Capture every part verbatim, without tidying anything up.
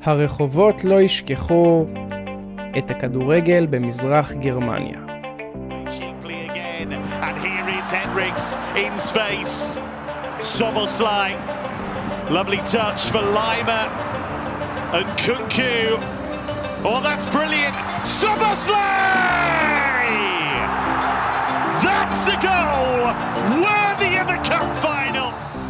הרחובות לא ישכחו את הכדורגל במזרח גרמניה. And here is Henriks in space. Soboslai. Lovely touch for Lima and Kunku. Oh, that's brilliant. Soboslai! That's a goal worthy of the cup final.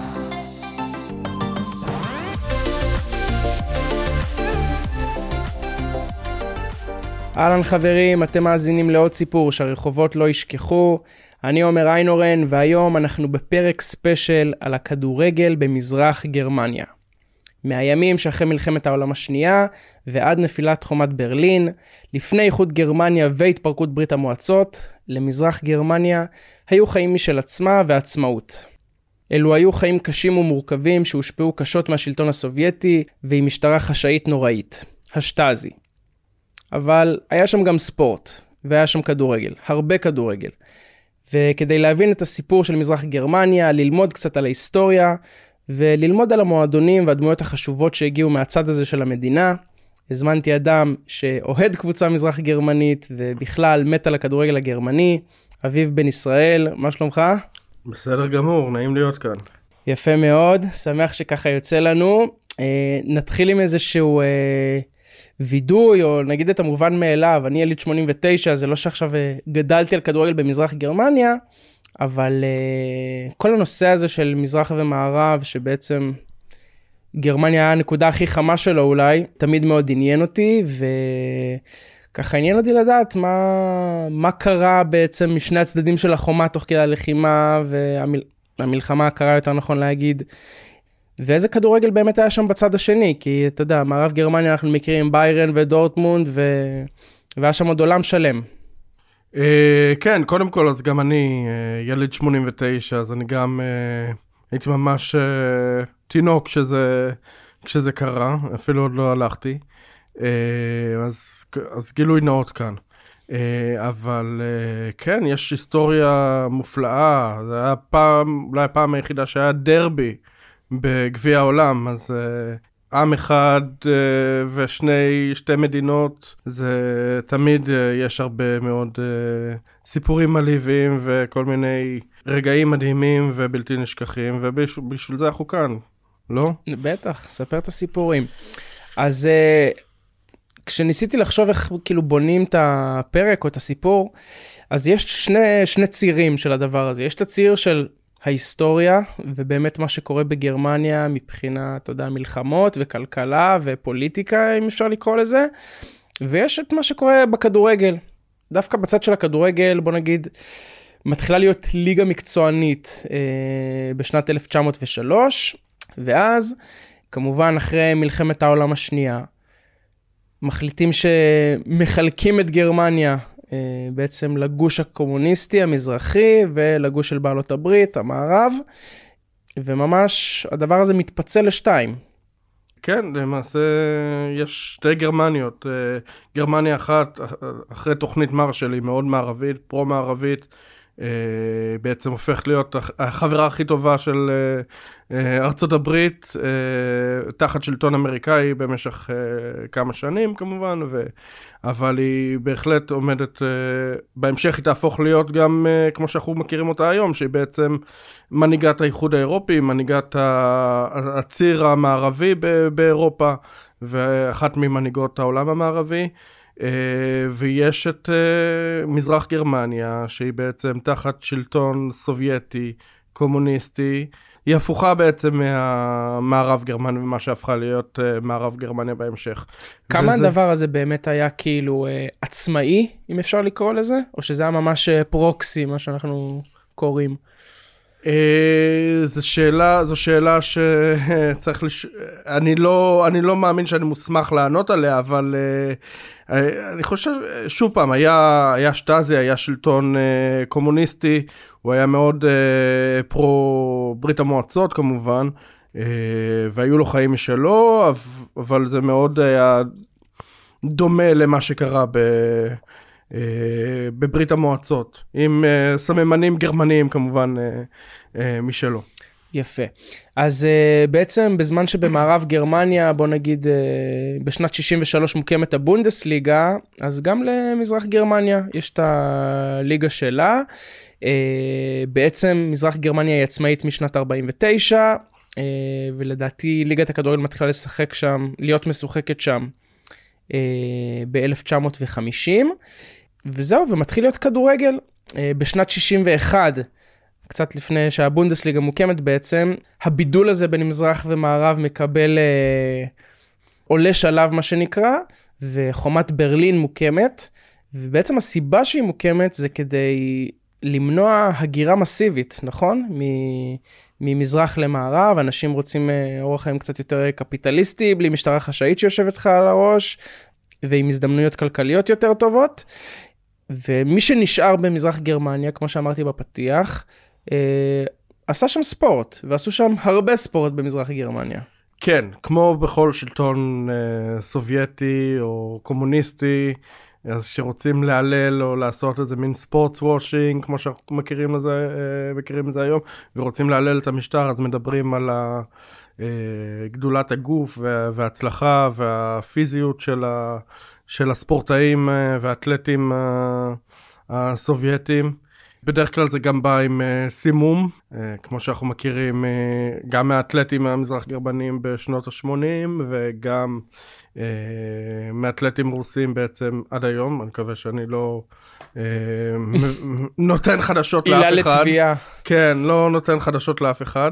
אהלן חברים, אתם מאזינים לעוד סיפור שהרחובות לא ישכחו. אני עומר איינורן, והיום אנחנו בפרק ספיישל על הכדורגל במזרח גרמניה. מהימים שאחרי מלחמת העולם השנייה ועד נפילת חומת ברלין, לפני איחוד גרמניה והתפרקות ברית המועצות, למזרח גרמניה היו חיים משל עצמה ועצמאות. אלו היו חיים קשים ומורכבים שהושפעו קשות מהשלטון הסובייטי ועם משטרה חשאית נוראית, השטאזי. אבל היה שם גם ספורט, והיה שם כדורגל, הרבה כדורגל. וכדי להבין את הסיפור של מזרח גרמניה, ללמוד קצת על ההיסטוריה, וללמוד על המועדונים והדמויות החשובות שהגיעו מהצד הזה של המדינה, הזמנתי אדם שאוהד קבוצה מזרח גרמנית, ובכלל מת על הכדורגל הגרמני, אביב בן ישראל, מה שלומך? בסדר גמור, נעים להיות כאן. יפה מאוד, שמח שככה יוצא לנו. אה, נתחיל עם איזשהו... אה, וידוי, או נגיד את המובן מאליו, אני יליד שמונים ותשע, זה לא שעכשיו גדלתי על כדורגל במזרח גרמניה, אבל uh, כל הנושא הזה של מזרח ומערב, שבעצם גרמניה היה הנקודה הכי חמה שלו אולי, תמיד מאוד עניין אותי, וככה עניין אותי לדעת מה, מה קרה בעצם משני הצדדים של החומה תוך כדי הלחימה, והמלחמה הקרה יותר נכון להגיד, ואיזה כדורגל באמת היה שם בצד השני, כי אתה יודע, מערב גרמניה אנחנו מכירים ביירן ודורטמונד, ו... והיה שם עוד עולם שלם. כן, קודם כל, אז גם אני ילד שמונים ותשע, אז אני גם הייתי ממש תינוק כשזה, כשזה קרה, אפילו עוד לא הלכתי, אז, אז גילוי נאות כאן. אבל כן, יש היסטוריה מופלאה, זה היה פעם, אולי הפעם היחידה שהיה דרבי, בגביע העולם, אז uh, עם אחד uh, ושני, שתי מדינות, זה תמיד uh, יש הרבה מאוד uh, סיפורים מלהיבים וכל מיני רגעים מדהימים ובלתי נשכחים, ובשביל זה אנחנו כאן, לא? בטח, ספר את הסיפורים. אז uh, כשניסיתי לחשוב איך כאילו בונים את הפרק או את הסיפור, אז יש שני, שני צירים של הדבר הזה. יש את הציר של ההיסטוריה, ובאמת מה שקורה בגרמניה מבחינת, אתה יודע, מלחמות וכלכלה ופוליטיקה, אם אפשר לקרוא לזה, ויש את מה שקורה בכדורגל. דווקא בצד של הכדורגל, בוא נגיד, מתחילה להיות ליגה מקצוענית אה, בשנת אלף תשע מאות ושלוש, ואז, כמובן, אחרי מלחמת העולם השנייה, מחליטים שמחלקים את גרמניה, בעצם לגוש הקומוניסטי המזרחי ולגוש של בעלות הברית, המערב, וממש הדבר הזה מתפצל לשתיים. כן, למעשה יש שתי גרמניות. גרמניה אחת, אחרי תוכנית מרשל, היא מאוד מערבית, פרו-מערבית, בעצם הופכת להיות החברה הכי טובה של ארצות הברית, תחת שלטון אמריקאי במשך כמה שנים כמובן, ו... אבל היא בהחלט עומדת, בהמשך היא תהפוך להיות גם כמו שאנחנו מכירים אותה היום, שהיא בעצם מנהיגת האיחוד האירופי, מנהיגת הציר המערבי באירופה, ואחת ממנהיגות העולם המערבי, ויש את מזרח גרמניה, שהיא בעצם תחת שלטון סובייטי, קומוניסטי, היא הפוכה בעצם מהמערב גרמניה, ומה שהפכה להיות מערב גרמניה בהמשך. כמה וזה... הדבר הזה באמת היה כאילו עצמאי, אם אפשר לקרוא לזה? או שזה היה ממש פרוקסי, מה שאנחנו קוראים? זו שאלה, זו שאלה שצריך לש... אני לא, אני לא מאמין שאני מוסמך לענות עליה, אבל אני חושב, שוב פעם, היה, היה שטאזי, היה שלטון קומוניסטי, הוא היה מאוד פרו ברית המועצות כמובן, והיו לו חיים משלו, אבל זה מאוד היה דומה למה שקרה ב... בברית המועצות, עם סממנים גרמניים כמובן משלו. יפה. אז uh, בעצם בזמן שבמערב גרמניה, בוא נגיד, uh, בשנת שישים ושלוש מוקמת הבונדסליגה, אז גם למזרח גרמניה יש את הליגה שלה. Uh, בעצם מזרח גרמניה היא עצמאית משנת ארבעים ותשע, uh, ולדעתי ליגת הכדורגל מתחילה לשחק שם, להיות משוחקת שם uh, ב-אלף תשע מאות וחמישים, וזהו, ומתחיל להיות כדורגל. Uh, בשנת שישים ואחת, קצת לפני שהבונדסליגה מוקמת בעצם, הבידול הזה בין מזרח ומערב מקבל אה, עולה שלב מה שנקרא, וחומת ברלין מוקמת, ובעצם הסיבה שהיא מוקמת זה כדי למנוע הגירה מסיבית, נכון? ממזרח למערב, אנשים רוצים אה, אורח חיים קצת יותר קפיטליסטי, בלי משטרה חשאית שיושבת לך על הראש, ועם הזדמנויות כלכליות יותר טובות, ומי שנשאר במזרח גרמניה, כמו שאמרתי בפתיח, עשה שם ספורט, ועשו שם הרבה ספורט במזרח גרמניה. כן, כמו בכל שלטון סובייטי או קומוניסטי, אז שרוצים להלל או לעשות איזה מין ספורט וושינג, כמו שאנחנו מכירים לזה, מכירים לזה היום, ורוצים להלל את המשטר, אז מדברים על גדולת הגוף וההצלחה והפיזיות של ה... של הספורטאים והאתלטים הסובייטים. בדרך כלל זה גם בא עם סימום, כמו שאנחנו מכירים גם מהאתלטים המזרח גרמנים בשנות ה-שמונים, וגם מאתלטים רוסים בעצם עד היום. אני מקווה שאני לא נותן חדשות לאף אחד. עילה לתביעה. כן, לא נותן חדשות לאף אחד.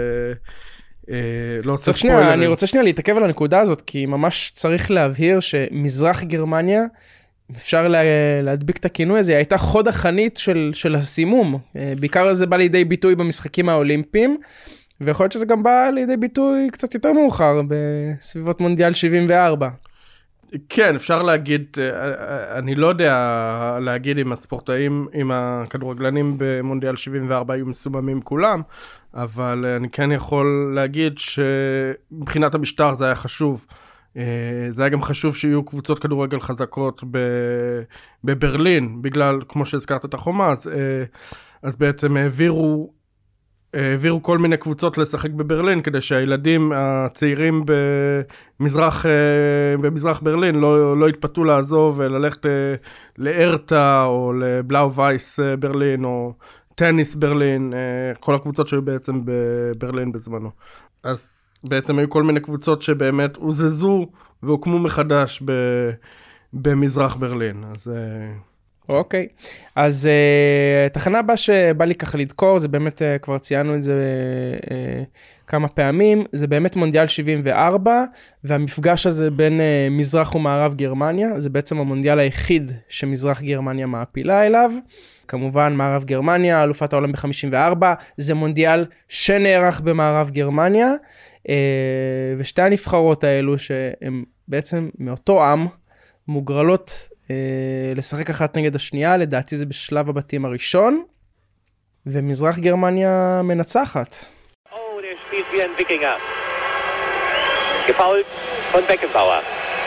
לא עושה ספוילרים. אני רוצה שנייה להתעכב על הנקודה הזאת, כי ממש צריך להבהיר שמזרח גרמניה, אפשר לה, להדביק את הכינוי הזה, היא הייתה חוד החנית של, של הסימום. בעיקר זה בא לידי ביטוי במשחקים האולימפיים, ויכול להיות שזה גם בא לידי ביטוי קצת יותר מאוחר, בסביבות מונדיאל שבעים וארבע. כן, אפשר להגיד, אני לא יודע להגיד אם הספורטאים, אם הכדורגלנים במונדיאל שבעים וארבע היו מסוממים כולם, אבל אני כן יכול להגיד שמבחינת המשטר זה היה חשוב. זה היה גם חשוב שיהיו קבוצות כדורגל חזקות בברלין, בגלל, כמו שהזכרת את החומה, אז, אז בעצם העבירו, העבירו כל מיני קבוצות לשחק בברלין, כדי שהילדים הצעירים במזרח, במזרח ברלין לא, לא התפתו לעזוב וללכת לארטה או לבלאו וייס ברלין או טניס ברלין, כל הקבוצות שהיו בעצם בברלין בזמנו. אז בעצם היו כל מיני קבוצות שבאמת הוזזו והוקמו מחדש ב, במזרח ברלין. אז אוקיי. אז uh, התחנה הבאה שבא לי ככה לדקור, זה באמת, uh, כבר ציינו את זה uh, כמה פעמים, זה באמת מונדיאל שבעים וארבע, והמפגש הזה בין uh, מזרח ומערב גרמניה, זה בעצם המונדיאל היחיד שמזרח גרמניה מעפילה אליו. כמובן מערב גרמניה, אלופת העולם ב-חמישים וארבע, זה מונדיאל שנערך במערב גרמניה, uh, ושתי הנבחרות האלו שהן בעצם מאותו עם, מוגרלות לשחק אחת נגד השנייה, לדעתי זה בשלב הבתים הראשון, ומזרח גרמניה מנצחת. Oh, der spielt wie ein Wikinger. Gefoult von Beckenbauer.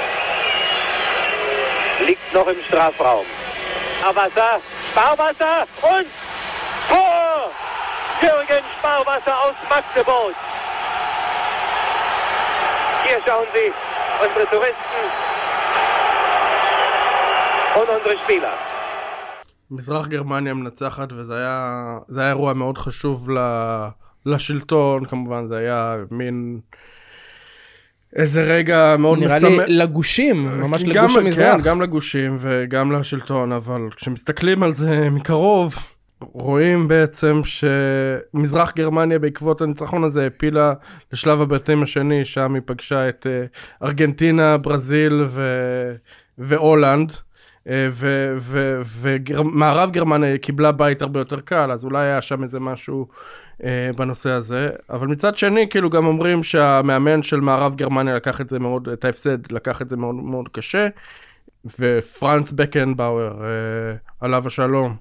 Liegt noch im Strafraum. Sparwasser, Sparwasser und Tor! Jürgen Sparwasser aus Magdeburg. Hier schauen Sie, unsere Touristen und unsere Spieler. מזרח גרמניה מנצחת, וזה היה, זה היה אירוע מאוד חשוב לשלטון, כמובן זה היה מין איזה רגע מאוד נראה מסמל. לי לגושים, ממש לגוש המזרח. כן, גם לגושים וגם לשלטון, אבל כשמסתכלים על זה מקרוב, רואים בעצם שמזרח גרמניה בעקבות הניצחון הזה הפילה לשלב הבתים השני, שם היא פגשה את ארגנטינה, ברזיל ו... והולנד. ומערב גרמניה קיבלה בית הרבה יותר קל, אז אולי היה שם איזה משהו בנושא הזה, אבל מצד שני כאילו גם אומרים שהמאמן של מערב גרמניה לקח את זה מאוד, את ההפסד לקח את זה מאוד מאוד קשה, ופרנץ בקנבאואר עליו השלום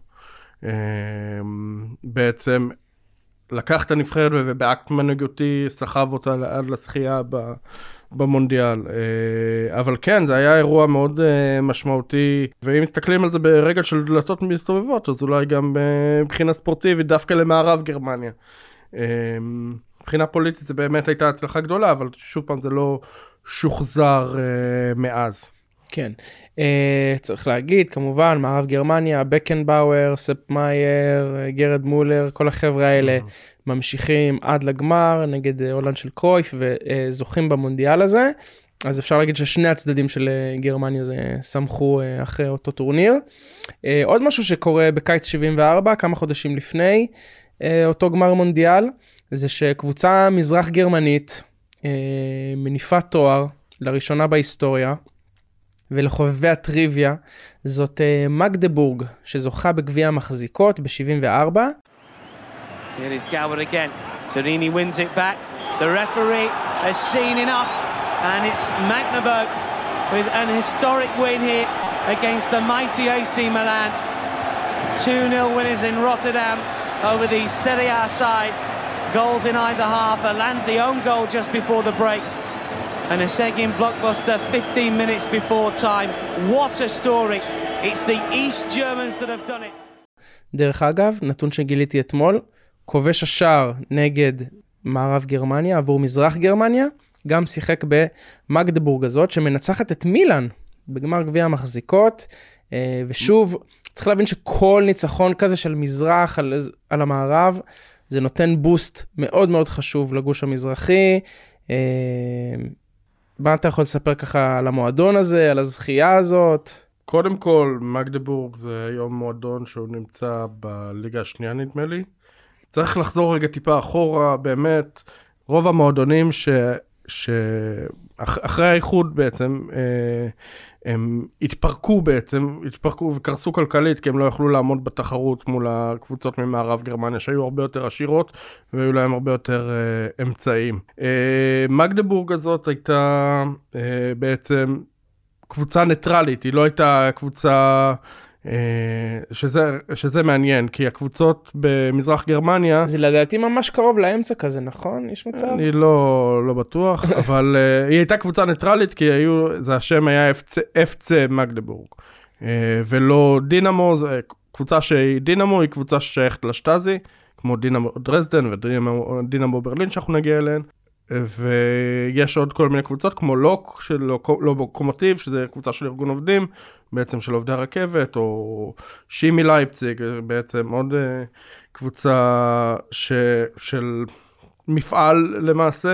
בעצם לקח את הנבחרת ובאקט מנהיגותי סחב אותה עד לשחייה במונדיאל. אבל כן, זה היה אירוע מאוד משמעותי, ואם מסתכלים על זה ברגע של דלתות מסתובבות, אז אולי גם מבחינה ספורטיבית דווקא למערב גרמניה. מבחינה פוליטית זה באמת הייתה הצלחה גדולה, אבל שוב פעם זה לא שוחזר uh, מאז. כן, uh, צריך להגיד, כמובן, מערב גרמניה, בקנבאואר, ספ מאייר, גרד מולר, כל החבר'ה האלה mm-hmm. ממשיכים עד לגמר נגד הולנד של קרויף וזוכים במונדיאל הזה. אז אפשר להגיד ששני הצדדים של גרמניה זה שמחו אחרי אותו טורניר. עוד משהו שקורה בקיץ שבעים וארבע, כמה חודשים לפני אותו גמר מונדיאל, זה שקבוצה מזרח גרמנית מניפה תואר לראשונה בהיסטוריה, ולחובבי הטריוויה, זאת מגדבורג, שזוכה בגביע המחזיקות ב-שבעים וארבע. Here is Goward again. Torini wins it back. The referee has seen enough. And it's Magdeburg with an historic win here against the mighty A C Milan. two nil winners in Rotterdam over the Serie A side. Goals in either half. A Lanzi own goal just before the break. And a Seguin blockbuster fifteen minutes before time. What a story. It's the East Germans that have done it. דרך אגב, נתון שגיליתי אתמול, כובש השער נגד מערב גרמניה עבור מזרח גרמניה, גם שיחק במגדבורג הזאת, שמנצחת את מילאן בגמר גביע המחזיקות, ושוב, צריך להבין שכל ניצחון כזה של מזרח על, על המערב, זה נותן בוסט מאוד מאוד חשוב לגוש המזרחי. מה אתה יכול לספר ככה על המועדון הזה, על הזכייה הזאת? קודם כל, מגדבורג זה היום מועדון שהוא נמצא בליגה השנייה נדמה לי. צריך לחזור רגע טיפה אחורה, באמת, רוב המועדונים ש... שאחרי האיחוד בעצם, הם התפרקו בעצם, התפרקו וקרסו כלכלית, כי הם לא יכלו לעמוד בתחרות מול הקבוצות ממערב גרמניה, שהיו הרבה יותר עשירות, והיו להם הרבה יותר אמצעים. מגדבורג הזאת הייתה בעצם קבוצה ניטרלית, היא לא הייתה קבוצה... שזה, שזה מעניין, כי הקבוצות במזרח גרמניה... זה לדעתי ממש קרוב לאמצע כזה, נכון? יש מצב? אני לא, לא בטוח, אבל uh, היא הייתה קבוצה ניטרלית, כי היו, זה השם היה אף סי מגדבורג, uh, ולא דינמו, זה קבוצה שהיא דינמו, היא קבוצה ששייכת לשטאזי, כמו דינמו דרזדן ודינמו ברלין שאנחנו נגיע אליהן, ויש עוד כל מיני קבוצות, כמו לוק, של לוקומוטיב, שזה קבוצה של ארגון עובדים, בעצם של עובדי הרכבת, או שימי לייפציג, בעצם עוד קבוצה ש, של מפעל למעשה.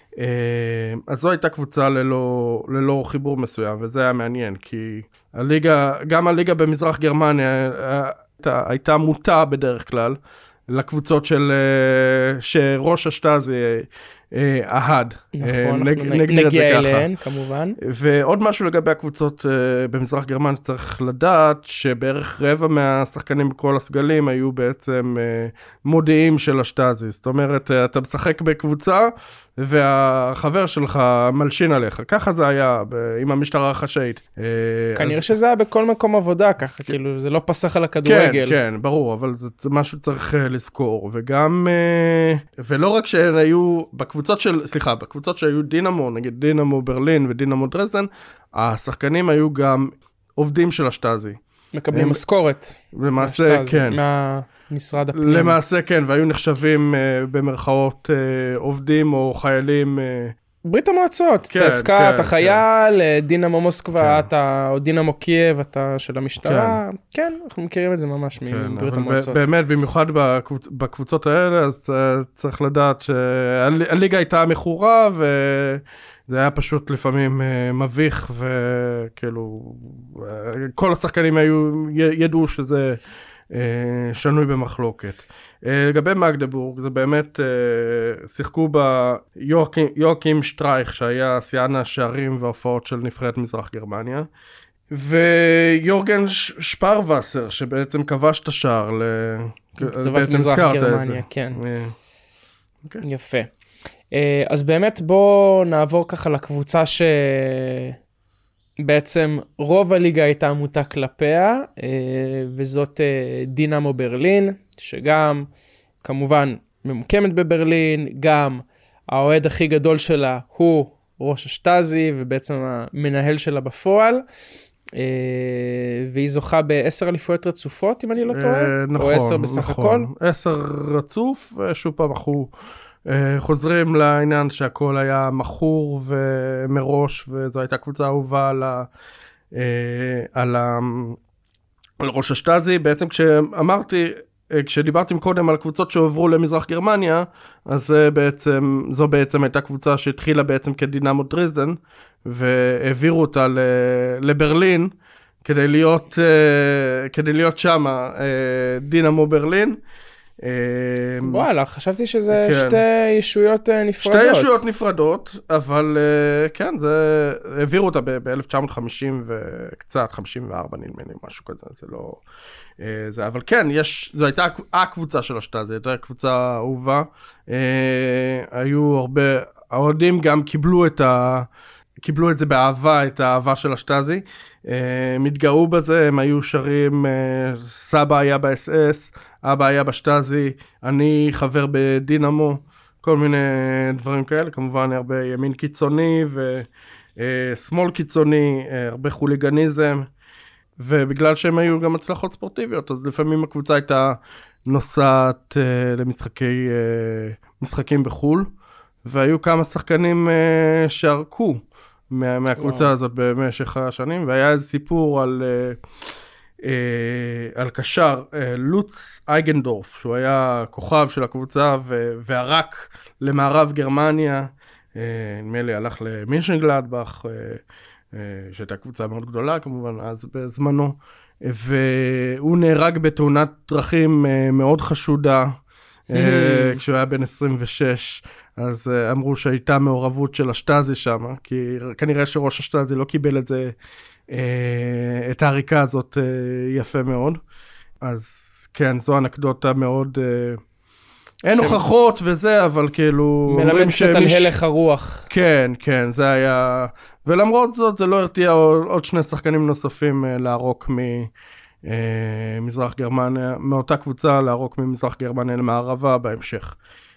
אז זו הייתה קבוצה ללא, ללא חיבור מסוים, וזה היה מעניין, כי הליגה, גם הליגה במזרח גרמניה הייתה, הייתה מוטה בדרך כלל, לקבוצות של, שראש השטאזי אהד. נכון, נגיע אליהן כמובן. ועוד משהו לגבי הקבוצות במזרח גרמניה, צריך לדעת שבערך רבע מהשחקנים בכל הסגלים היו בעצם מודיעים של השטאזי. זאת אומרת, אתה משחק בקבוצה, והחבר שלך מלשין עליך. ככה זה היה עם המשטרה החשאית. כנראה שזה היה בכל מקום עבודה ככה, כאילו זה לא פסח על הכדורגל. כן, כן, ברור, אבל זה משהו צריך לזכור. וגם, ולא רק שהן היו בקבוצות של, סליחה, בקבוצות שהיו דינמו, נגיד דינמו ברלין ודינמו דרזדן, השחקנים היו גם עובדים של השטאזי. מקבלים משכורת. למעשה, כן. מהמשרד הפנים. למעשה, כן, והיו נחשבים uh, במרכאות uh, עובדים או חיילים. Uh... ברית המועצות, כן, צסקה, כן, אתה חייל, כן. דינמו מוסקבה, כן. אתה, או דינמו קייב, אתה של המשטרה. כן, כן אנחנו מכירים את זה ממש כן, מברית המועצות. באמת, במיוחד בקבוצ... בקבוצות האלה, אז uh, צריך לדעת שהליגה הייתה מכורה, ו... זה היה פשוט לפעמים uh, מביך, וכאילו, uh, כל השחקנים היו, ידעו שזה uh, שנוי במחלוקת. Uh, לגבי מגדבורג, זה באמת, uh, שיחקו ביואקים שטרייך, שהיה שיאן השערים וההופעות של נבחרת מזרח גרמניה, ויורגן שפרווסר, שבעצם כבש את השער, לטובת מזרח גרמניה, כן. Uh, okay. יפה. אז באמת בוא נעבור ככה לקבוצה שבעצם רוב הליגה הייתה עמותה כלפיה, וזאת דינמו ברלין, שגם כמובן ממוקמת בברלין, גם האוהד הכי גדול שלה הוא ראש השטאזי, ובעצם המנהל שלה בפועל, והיא זוכה בעשר אליפויות רצופות, אם אני לא טועה, נכון, או עשר בסך נכון. הכל. עשר רצוף, ושוב פעם אנחנו... חוזרים לעניין שהכל היה מכור ומראש, וזו הייתה קבוצה אהובה על, ה, על, ה, על ראש השטאזי. בעצם כשאמרתי, כשדיברתי קודם על קבוצות שעוברו למזרח גרמניה, אז בעצם, זו בעצם הייתה קבוצה שהתחילה בעצם כדינמו דרזדן, והעבירו אותה לברלין, כדי להיות, כדי להיות שמה, דינמו ברלין. וואלה, חשבתי שזה כן. שתי ישויות נפרדות. שתי ישויות נפרדות, אבל כן, זה, העבירו אותה ב-אלף תשע מאות חמישים וקצת, חמישים וארבע נדמה לי, משהו כזה, זה לא... זה, אבל כן, יש, זו הייתה הקבוצה של השטאזי, זו הייתה קבוצה אהובה. היו הרבה, האוהדים גם קיבלו את ה... קיבלו את זה באהבה, את האהבה של השטאזי. הם התגאו בזה, הם היו שרים, סבא היה ב-אס אס, אבא היה בשטאזי, אני חבר בדינמו, כל מיני דברים כאלה, כמובן הרבה ימין קיצוני ושמאל קיצוני, הרבה חוליגניזם, ובגלל שהם היו גם הצלחות ספורטיביות, אז לפעמים הקבוצה הייתה נוסעת למשחקי, משחקים בחול, והיו כמה שחקנים שערקו מה, מהקבוצה וואו. הזאת במשך השנים, והיה איזה סיפור על, על קשר, לוץ אייגנדורף, שהוא היה כוכב של הקבוצה, וערק למערב גרמניה, נדמה לי הלך למינשנגלדבך, שהייתה קבוצה מאוד גדולה כמובן, אז בזמנו, והוא נהרג בתאונת דרכים מאוד חשודה, כשהוא היה בן עשרים ושש, אז אמרו שהייתה מעורבות של השטאזי שם, כי כנראה שראש השטאזי לא קיבל את זה, את העריקה הזאת יפה מאוד. אז כן, זו אנקדוטה מאוד, אין הוכחות וזה, אבל כאילו... מלמד קצת על הלך הרוח. כן, כן, זה היה... ולמרות זאת, זה לא הרתיע עוד שני שחקנים נוספים לערוק ממזרח גרמניה, מאותה קבוצה לערוק ממזרח גרמניה למערבה בהמשך.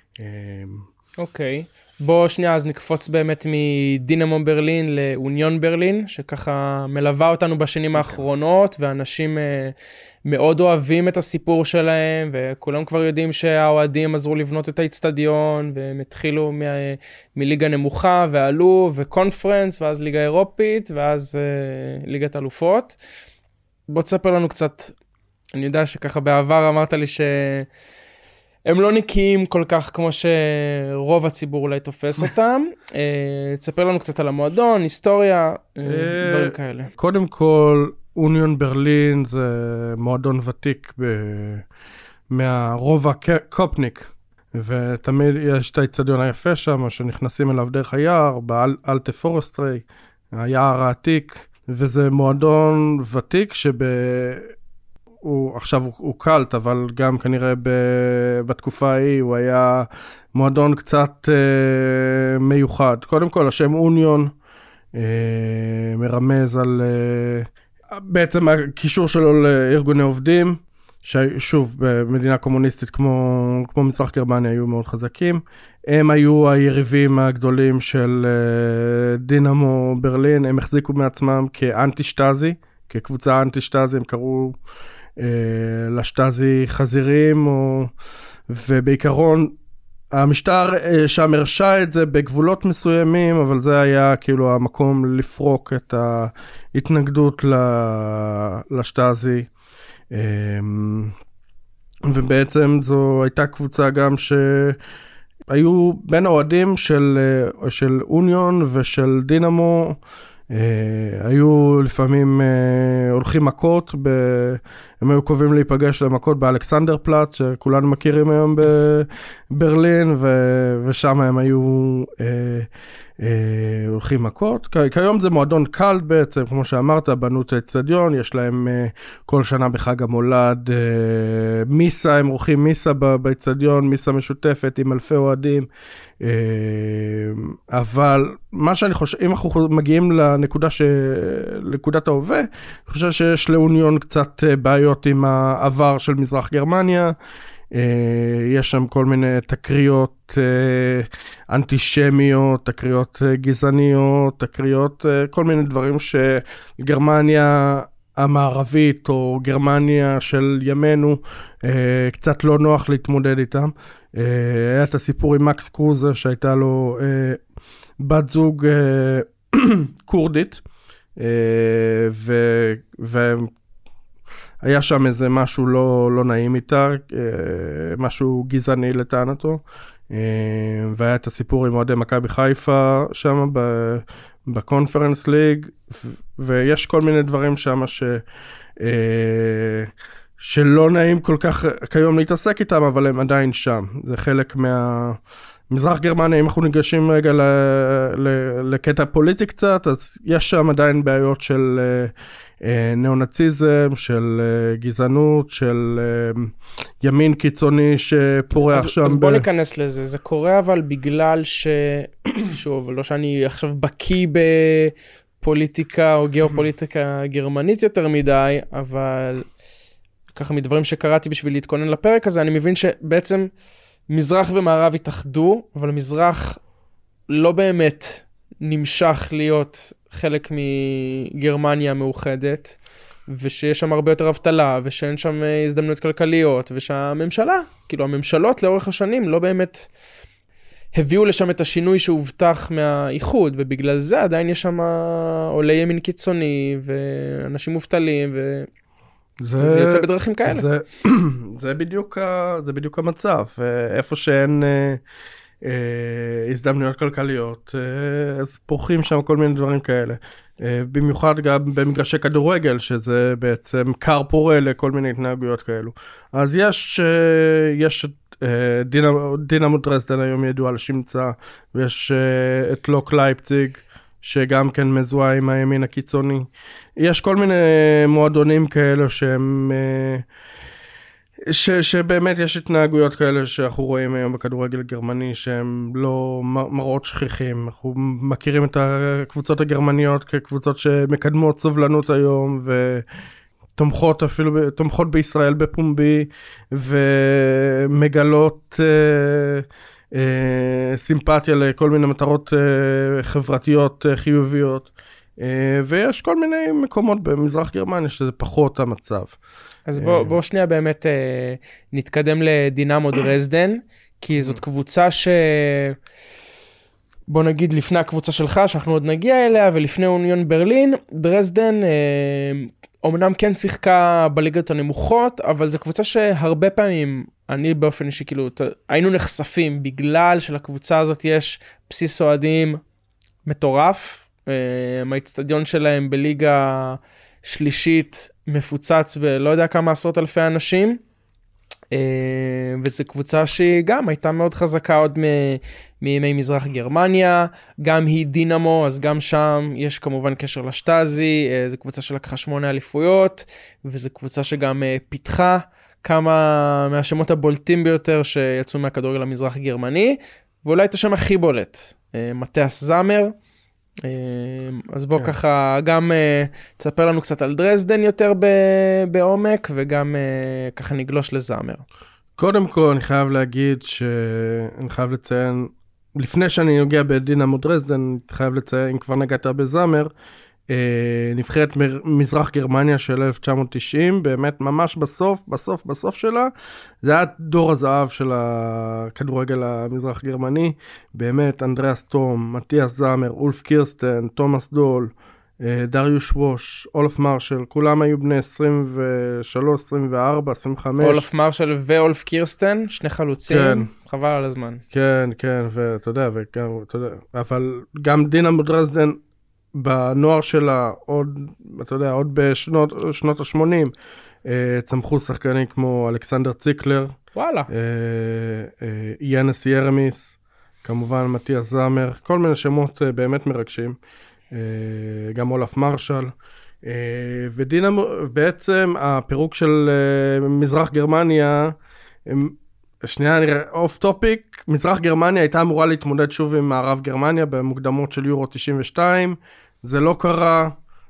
אוקיי, בוא שנייה אז נקפוץ באמת מדינמו ברלין לאוניון ברלין, שככה מלווה אותנו בשנים האחרונות, ואנשים מאוד אוהבים את הסיפור שלהם, וכולם כבר יודעים שהאוהדים עזרו לבנות את האצטדיון, והם התחילו מ- מליגה נמוכה, ועלו, וקונפרנס, ואז ליגה אירופית, ואז uh, ליגת אלופות. בוא תספר לנו קצת, אני יודע שככה בעבר אמרת לי ש... הם לא נקיים כל כך כמו שרוב הציבור אולי תופס אותם. תספר לנו קצת על המועדון, היסטוריה, דברים כאלה. קודם כל, אוניון ברלין זה מועדון ותיק מהרובע קופניק, ותמיד יש את האצטדיון היפה שם, שנכנסים אליו דרך היער, באלטה פורסטרי, היער העתיק, וזה מועדון ותיק שב... הוא, עכשיו הוא, הוא קלט, אבל גם כנראה ב, בתקופה ההיא הוא היה מועדון קצת אה, מיוחד. קודם כל, השם אוניון אה, מרמז על אה, בעצם הקישור שלו לארגוני עובדים, ששוב, במדינה קומוניסטית כמו, כמו מזרח גרמניה היו מאוד חזקים. הם היו היריבים הגדולים של אה, דינמו ברלין, הם החזיקו מעצמם כאנטי-שטאזי, כקבוצה אנטי-שטאזי, הם קראו... לשטאזי חזירים, או... ובעיקרון המשטר שם הרשה את זה בגבולות מסוימים, אבל זה היה כאילו המקום לפרוק את ההתנגדות לשטאזי, ובעצם זו הייתה קבוצה גם שהיו בין האוהדים של, של אוניון ושל דינמו, Uh, היו לפעמים uh, הולכים מכות, ב... הם היו קובעים להיפגש למכות באלכסנדר פלאץ, שכולנו מכירים היום בברלין, ו... ושם הם היו uh, uh, הולכים מכות. כ... כיום זה מועדון קל בעצם, כמו שאמרת, בנו את האצטדיון, יש להם uh, כל שנה בחג המולד uh, מיסה, הם עורכים מיסה באצטדיון, מיסה משותפת עם אלפי אוהדים, uh, אבל מה שאני חושב, אם אנחנו מגיעים לנקודה ש... לנקודת ההווה, אני חושב שיש לאוניון קצת בעיות עם העבר של מזרח גרמניה, יש שם כל מיני תקריות אנטישמיות, תקריות גזעניות, תקריות, כל מיני דברים שגרמניה המערבית או גרמניה של ימינו, קצת לא נוח להתמודד איתם. היה את הסיפור עם מקס קרוזה שהייתה לו בת זוג קורדית, והיה שם איזה משהו לא, לא נעים איתה, משהו גזעני לטענתו, והיה את הסיפור עם אוהדי מכבי חיפה שם בקונפרנס ליג, ויש כל מיני דברים שם ש... שלא נעים כל כך כיום להתעסק איתם, אבל הם עדיין שם. זה חלק מה... מזרח גרמניה, אם אנחנו ניגשים רגע ל... ל... לקטע פוליטי קצת, אז יש שם עדיין בעיות של ניאו-נאציזם, של גזענות, של ימין קיצוני שפורח שם. אז בוא ב... ניכנס לזה. זה קורה אבל בגלל ש... שוב, לא שאני עכשיו בקיא בפוליטיקה או גיאופוליטיקה גרמנית יותר מדי, אבל... ככה מדברים שקראתי בשביל להתכונן לפרק הזה, אני מבין שבעצם מזרח ומערב התאחדו, אבל מזרח לא באמת נמשך להיות חלק מגרמניה מאוחדת, ושיש שם הרבה יותר אבטלה, ושאין שם הזדמנויות כלכליות, ושהממשלה, כאילו הממשלות לאורך השנים לא באמת הביאו לשם את השינוי שהובטח מהאיחוד, ובגלל זה עדיין יש שם עולי ימין קיצוני, ואנשים מובטלים, ו... זה, זה יוצא בדרכים כאלה. זה, זה, בדיוק, זה בדיוק המצב. איפה שאין אה, אה, הזדמנויות כלכליות, אה, אז פורחים שם כל מיני דברים כאלה. אה, במיוחד גם במגרשי כדורגל, שזה בעצם קר פורה לכל מיני התנהגויות כאלו. אז יש, אה, יש אה, דינמו דרזדן היום ידוע לשמצה, ויש אה, את לוק לייפציג, שגם כן מזוהה עם הימין הקיצוני. יש כל מיני מועדונים כאלה שהם, ש, שבאמת יש התנהגויות כאלה שאנחנו רואים היום בכדורגל גרמני, שהם לא מראות שכיחים. אנחנו מכירים את הקבוצות הגרמניות כקבוצות שמקדמות סובלנות היום, ותומכות אפילו, תומכות בישראל בפומבי, ומגלות... סימפתיה לכל מיני מטרות חברתיות חיוביות, ויש כל מיני מקומות במזרח גרמניה שזה פחות המצב. אז בוא, בוא שנייה באמת נתקדם לדינמו דרזדן, כי זאת קבוצה ש... בוא נגיד לפני הקבוצה שלך, שאנחנו עוד נגיע אליה, ולפני אוניון ברלין, דרזדן אומנם כן שיחקה בליגות הנמוכות, אבל זו קבוצה שהרבה פעמים, אני באופן אישי, כאילו, היינו נחשפים, בגלל שלקבוצה הזאת יש בסיס אוהדים מטורף, האצטדיון שלהם בליגה שלישית מפוצץ בלא יודע כמה עשרות אלפי אנשים, וזו קבוצה שהיא גם הייתה מאוד חזקה עוד מימי מזרח גרמניה, גם היא דינמו, אז גם שם יש כמובן קשר לשטאזי, זו קבוצה שלקחה שמונה אליפויות, וזו קבוצה שגם פיתחה כמה מהשמות הבולטים ביותר שיצאו מהכדורגל המזרח גרמני, ואולי את השם הכי בולט, מתיאס זאמר. אז בוא ככה גם תספר לנו קצת על דרזדן יותר בעומק, וגם ככה נגלוש לזאמר. קודם כל אני חייב להגיד שאני חייב לציין, לפני שאני נוגע בדינמו דרזדן, אני חייב לציין, אם כבר נגעת בזאמר, נבחרת מזרח גרמניה של אלף תשע מאות תשעים, באמת ממש בסוף, בסוף, בסוף שלה, זה היה דור הזהב של הכדורגל המזרח גרמני, באמת אנדריאס תום, מתיאס זאמר, אולף קירסטן, תומאס דול, דריוש ווש, אולף מרשל, כולם היו בני עשרים ושלוש, עשרים וארבע, עשרים וחמש. אולף מרשל ואולף קירסטן, שני חלוצים, כן. חבל על הזמן. כן, כן, ואתה יודע, וגם, אתה יודע, אבל גם דינמו דרזדן, בנוער שלה, עוד, אתה יודע, עוד בשנות, שנות ה-שמונים, אה, צמחו שחקנים כמו אלכסנדר ציקלר, וואלה. אה, אה, ינס ירמיס, כמובן מתיאס זאמר, כל מיני שמות אה, באמת מרגשים, אה, גם אולף מרשל, אה, ודינמו, בעצם הפירוק של אה, מזרח גרמניה, אה, שנייה, נראה, אוף טופיק, מזרח גרמניה הייתה אמורה להתמודד שוב עם מערב גרמניה במוקדמות של יורו תשעים ושתיים, זה לא קרה,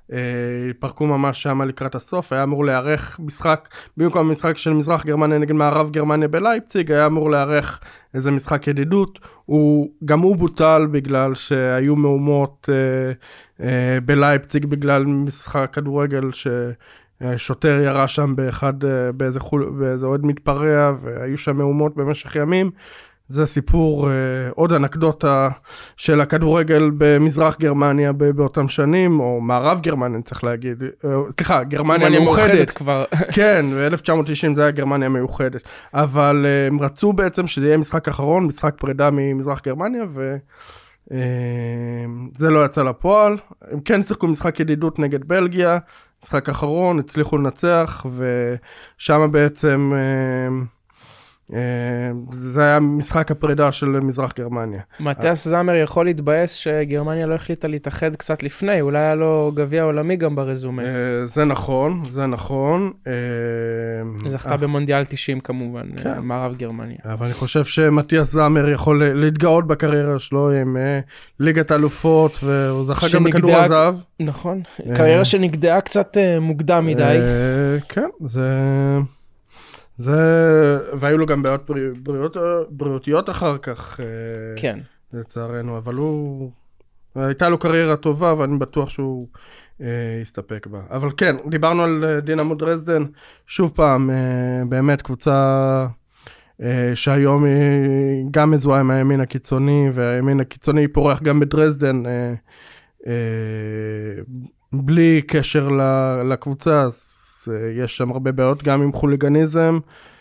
פרקו ממש שם לקראת הסוף, היה אמור להיערך משחק, במקום המשחק של מזרח גרמניה נגד מערב גרמניה בלייפציג, היה אמור להיערך איזה משחק ידידות, הוא, גם הוא בוטל בגלל שהיו מהומות אה, אה, בלייפציג, בגלל משחק כדורגל ששוטר ירה שם באחד, באיזה, חול, באיזה עוד מתפרע, והיו שם מהומות במשך ימים, זה סיפור, אה, עוד אנקדוטה של הכדורגל במזרח גרמניה באותם שנים, או מערב גרמניה, צריך להגיד, אה, סליחה, גרמניה מאוחדת. כבר. כן, ב-אלף תשע מאות תשעים זה היה גרמניה מאוחדת. אבל אה, הם רצו בעצם שזה יהיה משחק אחרון, משחק פרידה ממזרח גרמניה, וזה אה, לא יצא לפועל. הם כן שיחקו משחק ידידות נגד בלגיה, משחק אחרון, הצליחו לנצח, ושם בעצם... אה, זה היה משחק הפרידה של מזרח גרמניה. מתיאס זמר יכול להתבאס שגרמניה לא החליטה להתאחד קצת לפני, אולי היה לו גביע עולמי גם ברזומה. זה נכון, זה נכון. זכתה במונדיאל תשעים כמובן, מערב גרמניה. אבל אני חושב שמתיאס זמר יכול להתגאות בקריירה שלו עם ליגת אלופות, והוא זכה גם בכדור הזהב. נכון, קריירה שנגדעה קצת מוקדם מדי. כן, זה... זה, והיו לו גם בעיות בריאות, בריאותיות אחר כך, כן. לצערנו, אבל הוא, הייתה לו קריירה טובה, ואני בטוח שהוא אה, יסתפק בה. אבל כן, דיברנו על דינמו דרזדן, שוב פעם, אה, באמת קבוצה אה, שהיום היא גם מזוהה עם הימין הקיצוני, והימין הקיצוני פורח גם בדרזדן, אה, אה, בלי קשר לקבוצה, אז יש שם הרבה בעיות, גם עם חוליגניזם,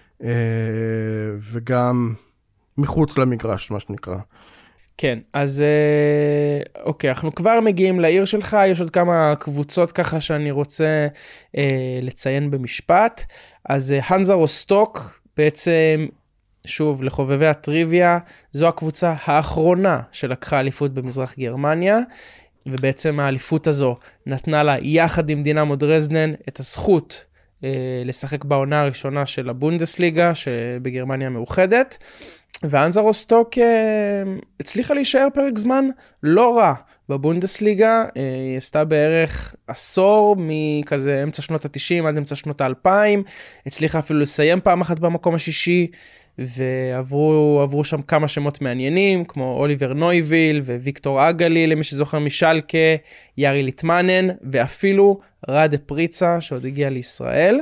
וגם מחוץ למגרש, מה שנקרא. כן, אז אוקיי, אנחנו כבר מגיעים לעיר שלך, יש עוד כמה קבוצות ככה שאני רוצה לציין במשפט. אז הנזה רוסטוק, בעצם, שוב, לחובבי הטריוויה, זו הקבוצה האחרונה שלקחה אליפות במזרח גרמניה, ובעצם האליפות הזו נתנה לה יחד עם דינמו דרזדן את הזכות אה, לשחק בעונה הראשונה של הבונדסליגה שבגרמניה מאוחדת, והנזה רוסטוק אה, הצליחה להישאר פרק זמן לא רע בבונדסליגה, אה, היא עשתה בערך עשור מכזה אמצע שנות ה-תשעים עד אמצע שנות ה-אלפיים, הצליחה אפילו לסיים פעם אחת במקום השישי, ועברו עברו שם כמה שמות מעניינים, כמו אוליבר נויביל וויקטור אגלי, למי שזוכר משלקה, יארי ליטמנן, ואפילו רדה פריצה, שעוד הגיע לישראל.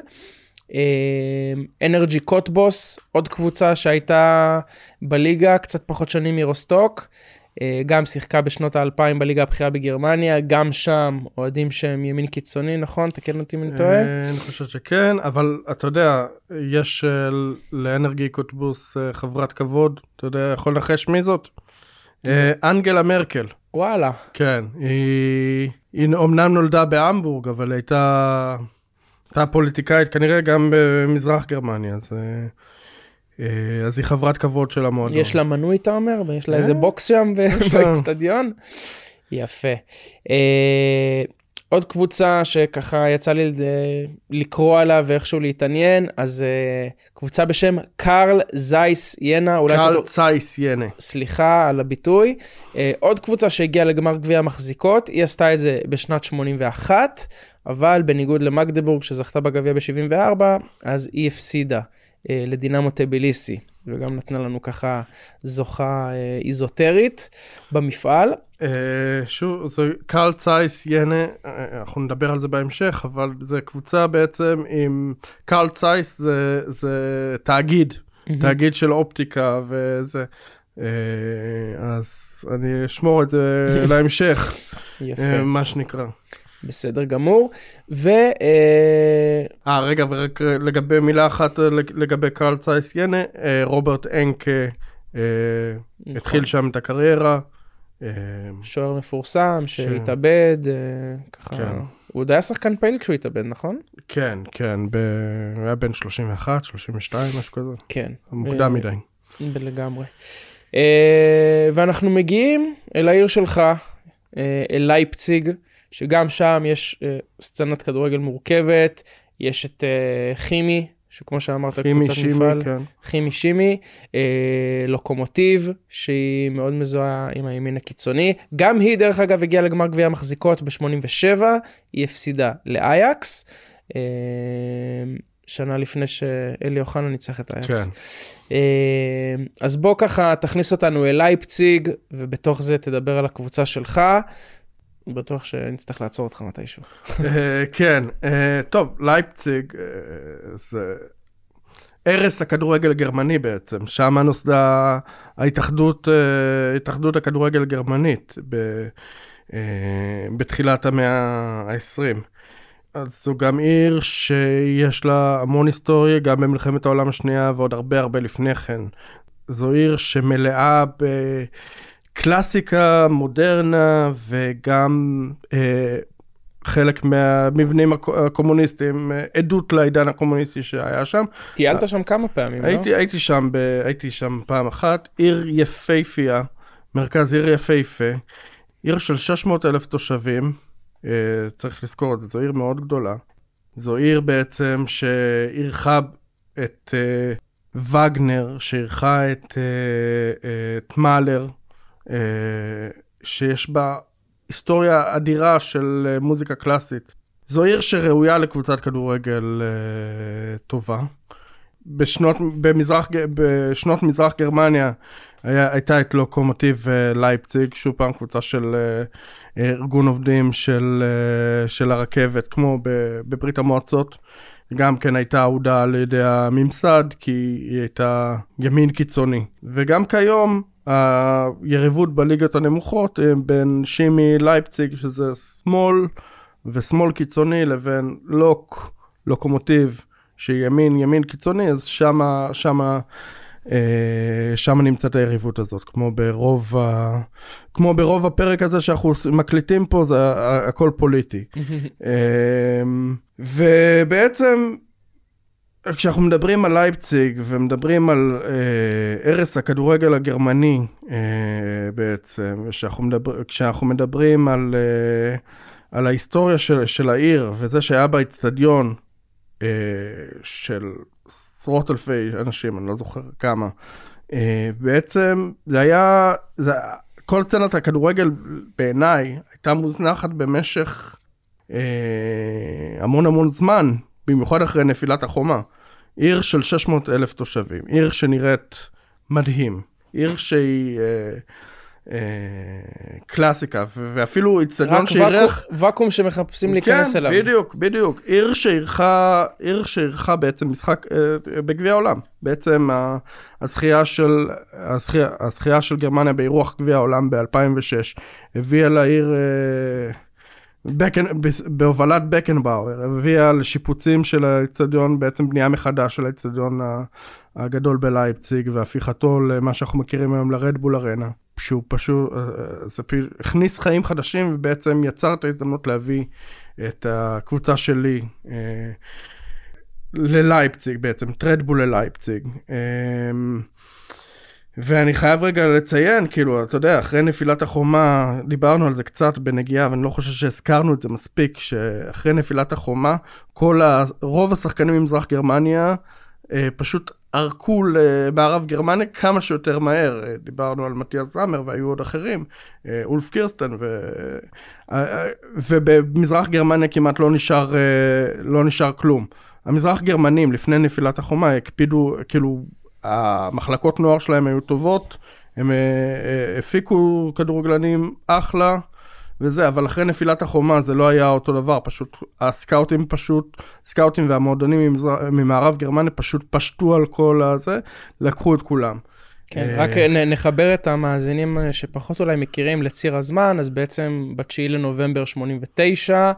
אנרג'י קוטבוס, עוד קבוצה שהייתה בליגה, קצת פחות שנים מרוסטוק, גם שיחקה בשנות האלפיים בליגה הבכירה בגרמניה, גם שם אוהדים שהם ימין קיצוני, נכון? תקן אותי אם אני טועה? אני חושב שכן, אבל אתה יודע, יש לאנרג'י קוטבוס חברת כבוד, אתה יודע, יכול לנחש מי זאת? אנגלה מרקל. וואלה. כן, היא אומנם נולדה בהמבורג, אבל הייתה פוליטיקאית, כנראה גם במזרח גרמניה, אז... אז היא חברת כבוד של המועדון. יש לה מנוי, אתה אומר? ויש לה איזה בוקס שם באצטדיון? יפה. עוד קבוצה שככה יצא לי לקרוא עליה ואיכשהו להתעניין, אז קבוצה בשם קרל זייס ינה. קרל זייס ינה. סליחה על הביטוי. עוד קבוצה שהגיעה לגמר גביע המחזיקות, היא עשתה את זה בשנת שמונים ואחת, אבל בניגוד למגדבורג שזכתה בגביע ב-שבעים וארבע, אז היא הפסידה לדינמו טביליסי, וגם נתנה לנו ככה זוכה איזוטרית במפעל. שוב, זה קרל זייס ינה, אנחנו נדבר על זה בהמשך, אבל זה קבוצה בעצם עם, קרל זייס זה, זה תאגיד, תאגיד של אופטיקה וזה, אז אני אשמור את זה להמשך, מה שנקרא. בסדר גמור, ו... אה, רגע, ורק לגבי מילה אחת לגבי קרל זייס ינה, רוברט אנקה התחיל שם את הקריירה. שוער מפורסם שהתאבד, ככה... הוא עוד היה שחקן פעיל כשהוא התאבד, נכון? כן, כן, הוא היה בין שלושים ואחת, שלושים ושתיים, משהו כזה. כן. מוקדם מדי. לגמרי. ואנחנו מגיעים אל העיר שלך, אל לייפציג, שגם שם יש uh, סצנת כדורגל מורכבת, יש את uh, חימי, שכמו שאמרת, כימי קבוצת שימי, מפעל, כן. כימי שימי, אה, לוקומוטיב, שהיא מאוד מזוהה עם הימין הקיצוני, גם היא דרך אגב הגיעה לגמר גביע המחזיקות ב-שמונים ושבע, היא הפסידה לאייקס, אה, שנה לפני שאלי אוחנה ניצח את אייקס. כן. אה, אז בוא ככה תכניס אותנו אל לייפציג, ובתוך זה תדבר על הקבוצה שלך, בטוח שנצטרך לעצור אותך מתישהו. כן, טוב, לייפציג זה ערש הכדורגל הגרמני בעצם, שם נוסדה ההתאחדות, התאחדות הכדורגל הגרמנית בתחילת המאה ה-עשרים. אז זו גם עיר שיש לה המון היסטוריה, גם במלחמת העולם השנייה ועוד הרבה הרבה לפני כן. זו עיר שמלאה ב... קלאסיקה, מודרנה, וגם אה, חלק מהמבנים הקומוניסטיים, עדות לעידן הקומוניסטי שהיה שם. טיילת שם כמה פעמים, הייתי, לא? הייתי שם, ב, הייתי שם פעם אחת, עיר יפהפייה, מרכז עיר יפהפה, עיר של שש מאות אלף תושבים, אה, צריך לזכור את זה, זו עיר מאוד גדולה. זו עיר בעצם שעירכה את אה, וגנר, שעירכה את, אה, אה, את מאלר, שיש בה היסטוריה אדירה של מוזיקה קלאסית. זו עיר שראויה לקבוצת כדורגל טובה. בשנות, במזרח, בשנות מזרח גרמניה היה, הייתה את לוקומוטיב לייפציג, שוב פעם קבוצה של ארגון עובדים של, של הרכבת, כמו בברית המועצות. גם כן הייתה אהודה על ידי הממסד, כי היא הייתה ימין קיצוני. וגם כיום, היריבות בליגות הנמוכות בין שימי לייפציג, שזה שמאל ושמאל קיצוני, לבין לוק, לוקומוטיב, שימין ימין קיצוני, אז שמה, שמה, אה, שמה נמצאת היריבות הזאת, כמו ברוב, ה, כמו ברוב הפרק הזה שאנחנו מקליטים פה, זה הכל פוליטי. אה, ובעצם, כשאנחנו מדברים על לייפציג ומדברים על אה, ערש הכדורגל הגרמני אה, בעצם, וכשאנחנו מדבר, כשאנחנו מדברים על, אה, על ההיסטוריה של, של העיר, וזה שהיה בה אצטדיון אה, של עשרות אלפי אנשים, אני לא זוכר כמה, אה, בעצם זה היה, זה, כל סצנת הכדורגל בעיניי הייתה מוזנחת במשך אה, המון המון זמן, במיוחד אחרי נפילת החומה. עיר של שש מאות אלף תושבים, עיר שנראית מדהים, עיר שהיא אה, אה, קלאסיקה, ואפילו אצטדיון שעירך... רק ואקום שמחפשים להיכנס אליו. כן, בדיוק, בדיוק. עיר שעירכה, עיר שעירכה בעצם משחק אה, בגביע העולם. בעצם הזכייה של, הזכייה, הזכייה של גרמניה באירוח גביע העולם ב-אלפיים ושש, הביאה לעיר... אה, בקן, בהובלת בקנבאואר, הביאה לשיפוצים של האצטדיון, בעצם בנייה מחדש של האצטדיון הגדול בלייפציג, והפיכתו למה שאנחנו מכירים היום לרדבול ארנה, שהוא פשוט, זה הכניס חיים חדשים, ובעצם יצר את ההזדמנות להביא את הקבוצה שלי ללייפציג בעצם, את רדבול ללייפציג. ואני חייב רגע לציין, כאילו, אתה יודע, אחרי נפילת החומה, דיברנו על זה קצת בנגיעה, ואני לא חושב שהזכרנו את זה מספיק, שאחרי נפילת החומה, כל ה... רוב השחקנים ממזרח גרמניה, אה, פשוט ערקו למערב גרמניה כמה שיותר מהר. דיברנו על מתיאס זמר, והיו עוד אחרים, אה, אולף קירסטן, ו... אה, ובמזרח גרמניה כמעט לא נשאר, אה, לא נשאר כלום. המזרח גרמנים, לפני נפילת החומה, הקפידו, כאילו, המחלקות נוער שלהם היו טובות, הם הפיקו כדורגלנים אחלה, וזה, אבל אחרי נפילת החומה זה לא היה אותו דבר, פשוט הסקאוטים פשוט, סקאוטים והמועדונים ממערב גרמניה פשוט פשטו על כל הזה, לקחו את כולם. כן, רק נחבר את המאזינים שפחות אולי מכירים לציר הזמן, אז בעצם בתשיעי לנובמבר שמונים ותשע,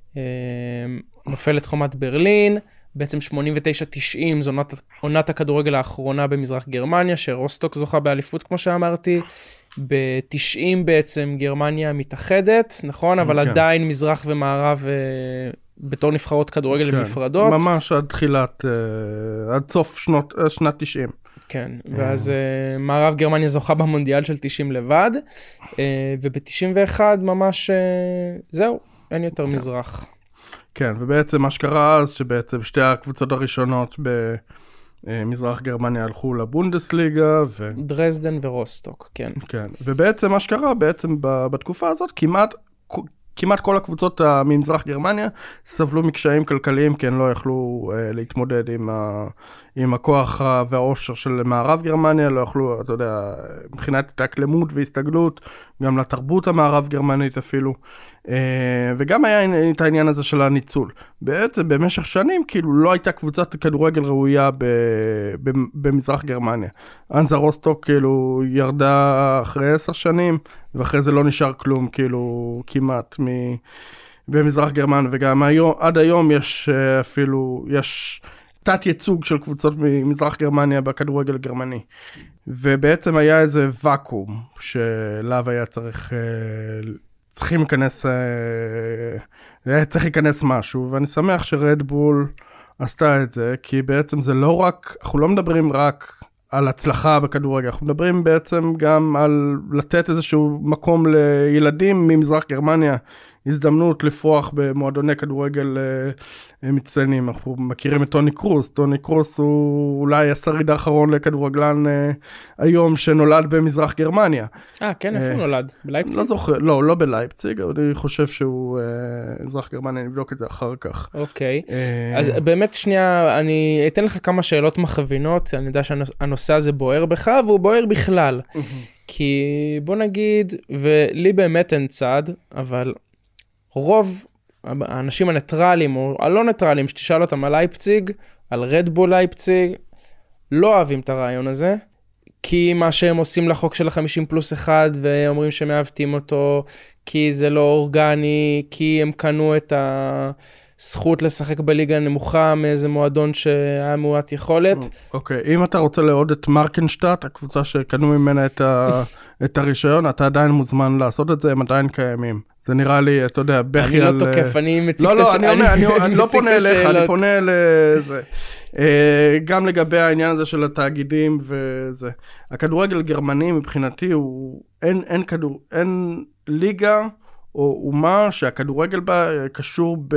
נופלת חומת ברלין, בעצם שמונים ותשע תשעים זו עונת, עונת הכדורגל האחרונה במזרח גרמניה, שרוסטוק זוכה באליפות כמו שאמרתי, ב-תשעים בעצם גרמניה מתאחדת, נכון? אבל כן. עדיין מזרח ומערב בתור נבחרות כדורגל כן. נפרדות. ממש עד תחילת, עד סוף שנות, שנת תשעים. כן, ואז מערב גרמניה זוכה במונדיאל של תשעים לבד, וב-תשעים ואחת ממש זהו, אין יותר מזרח. כן, ובעצם מה שקרה אז, שבעצם שתי הקבוצות הראשונות במזרח גרמניה הלכו לבונדסליגה, ו... דרזדן ורוסטוק, כן. כן, ובעצם מה שקרה, בעצם בתקופה הזאת, כמעט... כמעט כל הקבוצות ממזרח גרמניה סבלו מקשיים כלכליים, כי הם לא יכלו אה, להתמודד עם, ה, עם הכוח והעושר של מערב גרמניה, לא יכלו, אתה יודע, מבחינת התאקלמות והסתגלות, גם לתרבות המערב גרמנית אפילו, אה, וגם היה את העניין הזה של הניצול. בעצם במשך שנים, כאילו לא הייתה קבוצת כדורגל ראויה ב, ב, במזרח גרמניה. אנזה רוסטוק כאילו ירדה אחרי עשר שנים, ואחרי זה לא נשאר כלום, כאילו, כמעט מ... במזרח גרמן, וגם היום, עד היום יש אפילו, יש תת ייצוג של קבוצות ממזרח גרמניה בכדורגל גרמני. ובעצם היה איזה ואקום, שלאו היה צריך, צריכים להיכנס, היה צריך להיכנס משהו, ואני שמח שרדבול עשתה את זה, כי בעצם זה לא רק, אנחנו לא מדברים רק על הצלחה בכדורגל, אנחנו מדברים בעצם גם על לתת איזשהו מקום לילדים ממזרח גרמניה, הזדמנות לפרוח במועדוני כדורגל מצטיינים. אנחנו מכירים את טוני קרוס, טוני קרוס הוא אולי השריד האחרון לכדורגלן היום שנולד במזרח גרמניה. אה, כן, איפה נולד? בלייפציג? לא זוכר, לא, לא בלייפציג, אבל אני חושב שהוא מזרח גרמניה, נבדוק את זה אחר כך. אוקיי, אז באמת שנייה, אני אתן לך כמה שאלות מכווינות, אני יודע שהנושא הזה בוער בך, והוא בוער בכלל. כי בוא נגיד, ולי באמת אין צד, אבל רוב האנשים הניטרלים או הלא ניטרלים שתשאל אותם על לייפציג, על רדבול לייפציג, לא אוהבים את הרעיון הזה, כי מה שהם עושים לחוק של ה-חמישים פלוס אחד ואומרים שהם מאהבתים אותו, כי זה לא אורגני, כי הם קנו את הזכות לשחק בליגה הנמוכה מאיזה מועדון שהיה מועט יכולת. אוקיי, אם אתה רוצה לעוד את מרקנשטאט, הקבוצה שקנו ממנה את, ה... את הרישיון, אתה עדיין מוזמן לעשות את זה, הם עדיין קיימים. זה נראה לי, אתה יודע, בכי על... אני לא תוקף, אני מציג את השאלות. לא, לא, אני, אני, אני לא פונה אליך, אני פונה לזה. גם לגבי העניין הזה של התאגידים וזה. הכדורגל הגרמני מבחינתי הוא, אין, אין כדור, אין ליגה או אומה שהכדורגל בה קשור ב...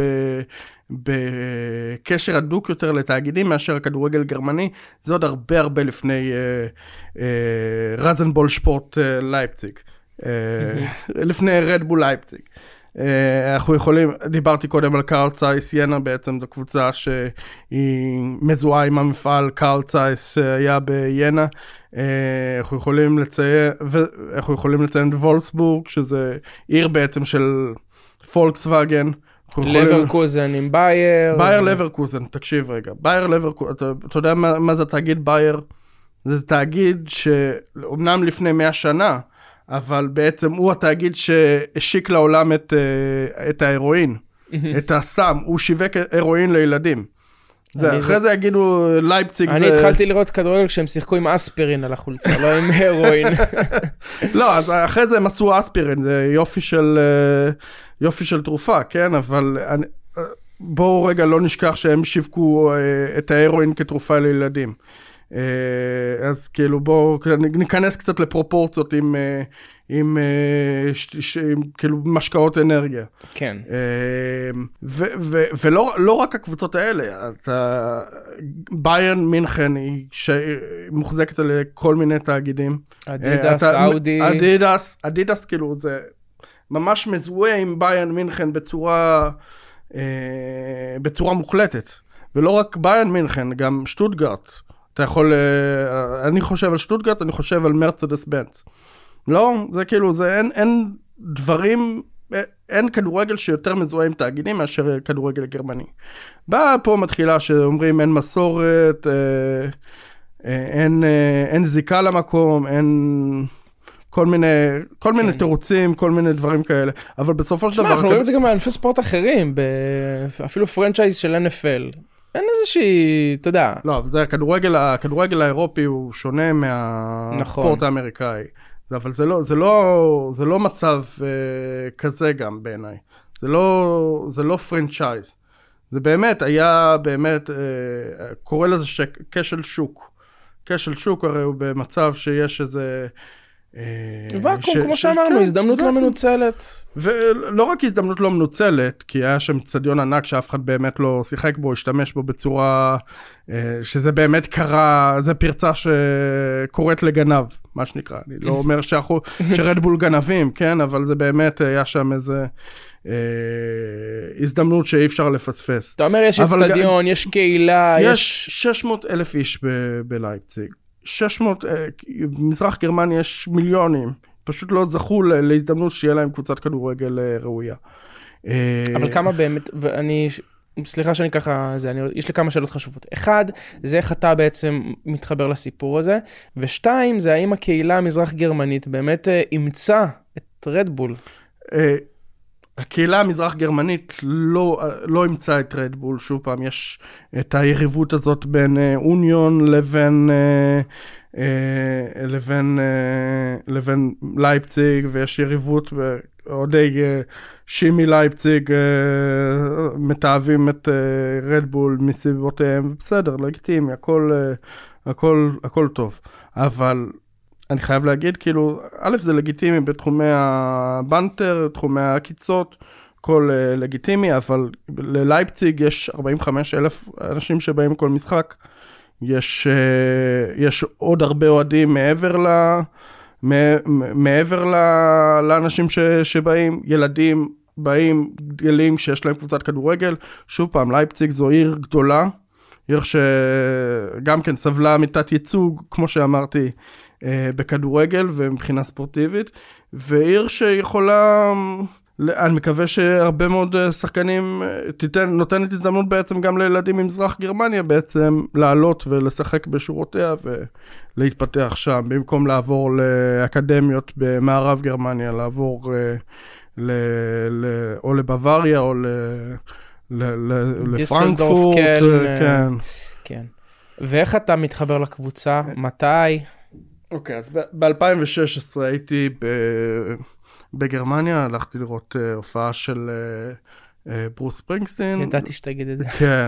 בקשר הדוק יותר לתאגידים מאשר הכדורגל הגרמני, זה עוד הרבה הרבה לפני אה, אה, רזנבול שפורט אה, לייפציג. לפני רדבול לייפציג. אנחנו יכולים, דיברתי קודם על קארל צייס, ינה בעצם זו קבוצה שהיא מזוהה עם המפעל קארל צייס שהיה בינה. אנחנו יכולים לציין, ואנחנו יכולים לציין את וולסבורג, שזה עיר בעצם של פולקסווגן. לברקוזן עם בייר. בייר לברקוזן, תקשיב רגע. בייר לברקוזן, אתה, אתה יודע מה, מה זה תאגיד בייר? זה תאגיד שאומנם לפני מאה שנה, אבל בעצם הוא התאגיד שהשיק לעולם את, את ההירואין, את הסם, הוא שיווק הירואין לילדים. זה, אחרי זה יגידו לייפציג זה... אני התחלתי לראות כדורגל כשהם שיחקו עם אספירין על החולצה, לא עם הירואין. לא, אז אחרי זה הם עשו אספירין, זה יופי של, יופי של תרופה, כן? אבל אני, בואו רגע לא נשכח שהם שיווקו את ההירואין כתרופה לילדים. אז כאילו בואו ניכנס קצת לפרופורציות עם, עם, עם כאילו משקאות אנרגיה. כן. ו, ו, ולא לא רק הקבוצות האלה, אתה, ביירן מינכן היא מוחזקת על כל מיני תאגידים. אדידס, אאודי. אדידס, אדידס כאילו זה ממש מזוהה עם ביירן מינכן בצורה, בצורה מוחלטת. ולא רק ביירן מינכן, גם שטוטגרט. אתה יכול, אני חושב על שטוטגרט, אני חושב על מרצדס בנץ. לא, זה כאילו, זה אין, אין דברים, אין כדורגל שיותר מזוהה עם תאגידים מאשר כדורגל גרמני. באה פה מתחילה שאומרים אין מסורת, אין, אין זיקה למקום, אין כל מיני, כל מיני כן. תירוצים, כל מיני דברים כאלה. אבל בסופו של דבר... אנחנו רואים את זה גם בענפי ספורט אחרים, אפילו פרנצ'ייז של אן אף אל. אין איזושהי, אתה יודע. לא, זה הכדורגל, הכדורגל האירופי הוא שונה מהספורט נכון. האמריקאי. אבל זה לא, זה לא, זה לא מצב uh, כזה גם בעיניי. זה לא, זה לא פרנצ'ייז. זה באמת, היה באמת, uh, קורא לזה שק, כשל שוק. כשל שוק הרי הוא במצב שיש איזה, ואקום, כמו שאמרנו, הזדמנות לא מנוצלת. ולא רק הזדמנות לא מנוצלת, כי היה שם צדיון ענק שאף אחד באמת לא שיחק בו, השתמש בו בצורה, שזה באמת קרה, זה פרצה שקורית לגנב, מה שנקרא. אני לא אומר שרדבול גנבים, כן, אבל זה באמת היה שם איזה הזדמנות שאי אפשר לפספס. אתה אומר, יש צדיון, יש קהילה, יש שש מאות אלף איש בלייפציג. שש מאות, מזרח גרמניה יש מיליונים, פשוט לא זכו להזדמנות שיהיה להם קבוצת כדורגל ראויה. אבל כמה באמת, ואני, סליחה שאני ככה, זה, אני, יש לי כמה שאלות חשובות. אחד, זה איך אתה בעצם מתחבר לסיפור הזה, ושתיים, זה האם הקהילה המזרח גרמנית באמת אימצה את רדבול. הקהילה המזרח גרמנית לא, לא אימצה את רדבול, שוב פעם, יש את היריבות הזאת בין אוניון לבין, לבין, לבין לייפציג, ויש יריבות ועודי שימי לייפציג מתאהבים את רדבול מסיבותיהם, בסדר, לגיטימי, הכל, הכל, הכל טוב, אבל אני חייב להגיד, כאילו, א' זה לגיטימי בתחומי הבנטר, תחומי הקיצות, כל uh, לגיטימי, אבל ללייפציג יש ארבעים וחמישה אלף אנשים שבאים כל משחק, יש, uh, יש עוד הרבה אוהדים מעבר ל... מעבר ל... לאנשים ש... שבאים, ילדים באים, גדלים שיש להם קבוצת כדורגל, שוב פעם, לייפציג זו עיר גדולה, עיר שגם כן סבלה מתת ייצוג, כמו שאמרתי, בכדורגל ומבחינה ספורטיבית, ועיר שיכולה, אני מקווה שהרבה מאוד שחקנים תיתן, נותנת הזדמנות בעצם גם לילדים ממזרח גרמניה בעצם לעלות ולשחק בשורותיה ולהתפתח שם, במקום לעבור לאקדמיות במערב גרמניה, לעבור ל, ל, או לבוואריה או ל, ל, ל, לפרנקפורט. כן. כן. ואיך אתה מתחבר לקבוצה? מתי? אוקיי, אז ב-אלפיים ושש עשרה הייתי בגרמניה, הלכתי לראות הופעה של ברוס ספרינגסטין. ידעתי שתגיד את זה. כן.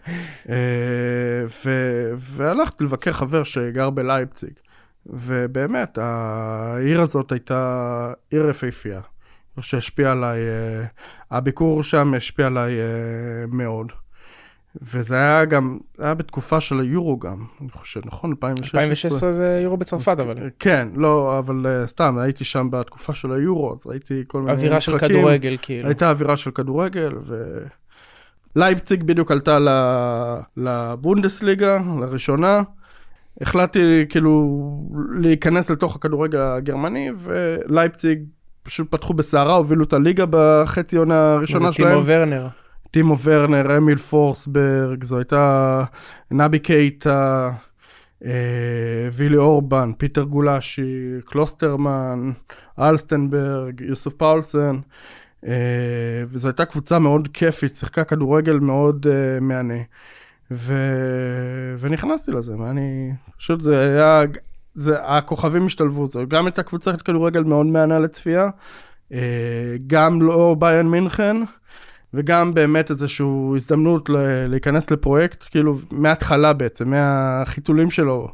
והלכתי לבקר חבר שגר בלייפציג, ובאמת, העיר הזאת הייתה עיר יפהפייה, שהשפיע עליי, הביקור שם השפיע עליי מאוד. וזה היה גם, היה בתקופה של היורו גם, אני חושב, נכון? אלפיים ושש עשרה. אלפיים ושש עשרה זה יורו בצרפת, אבל. כן, לא, אבל סתם, הייתי שם בתקופה של היורו, אז ראיתי כל מיני משחקים. אווירה של כדורגל, כאילו. הייתה אווירה של כדורגל, ו... לייפציג בדיוק עלתה לבונדסליגה, לראשונה. החלטתי כאילו להיכנס לתוך הכדורגל הגרמני, ולייפציג פשוט פתחו בסערה, הובילו את הליגה בחצי עונה הראשונה שלהם. זה טימו ורנר. טימו ורנר, אמיל פורסברג, זו הייתה נבי קייטה, אה, וילי אורבן, פיטר גולשי, קלוסטרמן, אלסטנברג, יוסף פאולסן, אה, וזו הייתה קבוצה מאוד כיפית, שיחקה כדורגל מאוד אה, מענה, ו... ונכנסתי לזה, אני פשוט זה היה, זה, הכוכבים השתלבו, זה גם הייתה קבוצת כדורגל מאוד מענה לצפייה, אה, גם לא ביירן מינכן, וגם באמת איזושהי הזדמנות להיכנס לפרויקט, כאילו מההתחלה בעצם, מהחיתולים שלו,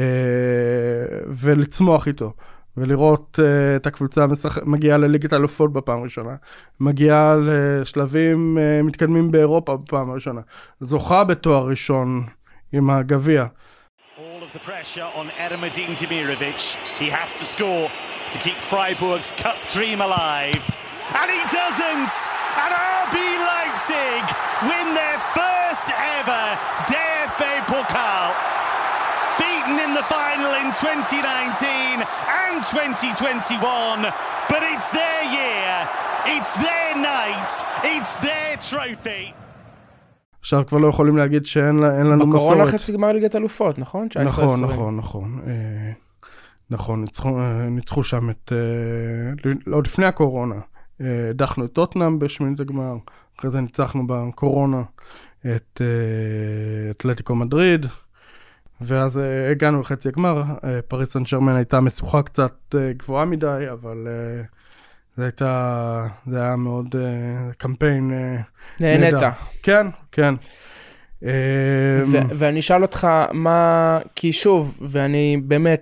ולצמוח איתו, ולראות את הקבוצה מגיעה לליגת האלופות בפעם הראשונה, מגיעה לשלבים מתקדמים באירופה בפעם הראשונה, זוכה בתואר ראשון עם הגביע. All of the pressure on Erdemir Demirovic. He has to score to keep Freiburg's cup dream alive. And he doesn't! And R B Leipzig win their first ever D F B Pokal. Beaten in the final in twenty nineteen and twenty twenty-one. But it's their year, it's their night, it's their trophy. עכשיו כבר לא יכולים להגיד שאין לנו מסורת. בקורונה חצי גמר ליגת אלופות, נכון? נכון, נכון, נכון. נכון, ניצחו שם את... עוד לפני הקורונה. דחנו את טוטנהאם בשמינית הגמר, אחרי זה ניצחנו בקורונה את אתלטיקו מדריד, ואז הגענו לחצי הגמר. פריס סן ז'רמן הייתה משוכה קצת גבוהה מדי, אבל זה הייתה, זה היה מאוד קמפיין נהנית. כן, כן. ואני אשאל אותך מה, כי שוב, ואני באמת,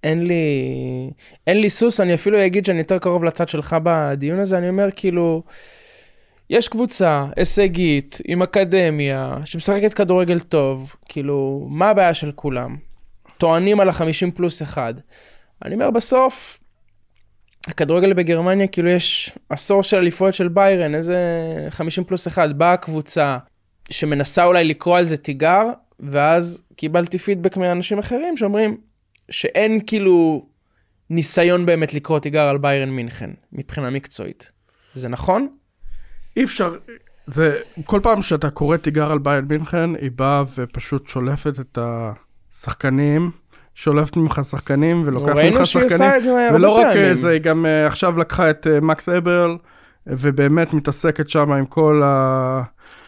אין לי, אין לי סוס, אני אפילו אגיד שאני יותר קרוב לצד שלך בדיון הזה, אני אומר כאילו, יש קבוצה הישגית עם אקדמיה, שמשחקת כדורגל טוב, כאילו, מה הבעיה של כולם? טוענים על ה-חמישים פלוס אחד. אני אומר בסוף, הכדורגל בגרמניה, כאילו יש עשור של אליפויות של ביירן, איזה חמישים פלוס אחד, באה קבוצה שמנסה אולי לקרוא על זה תיגר, ואז קיבלתי פידבק מאנשים אחרים שאומרים שאין כאילו ניסיון באמת לקרוא תיגר על ביירן מינכן, מבחינה מקצועית. זה נכון? אי אפשר, זה, כל פעם שאתה קורא תיגר על ביירן מינכן, היא באה ופשוט שולפת את השחקנים, שולפת ממך שחקנים ולוקחת ממך שחקנים, ולא רק זה, היא גם עכשיו לקחה את מקס אברל, ובאמת מתעסקת שם עם כל ה...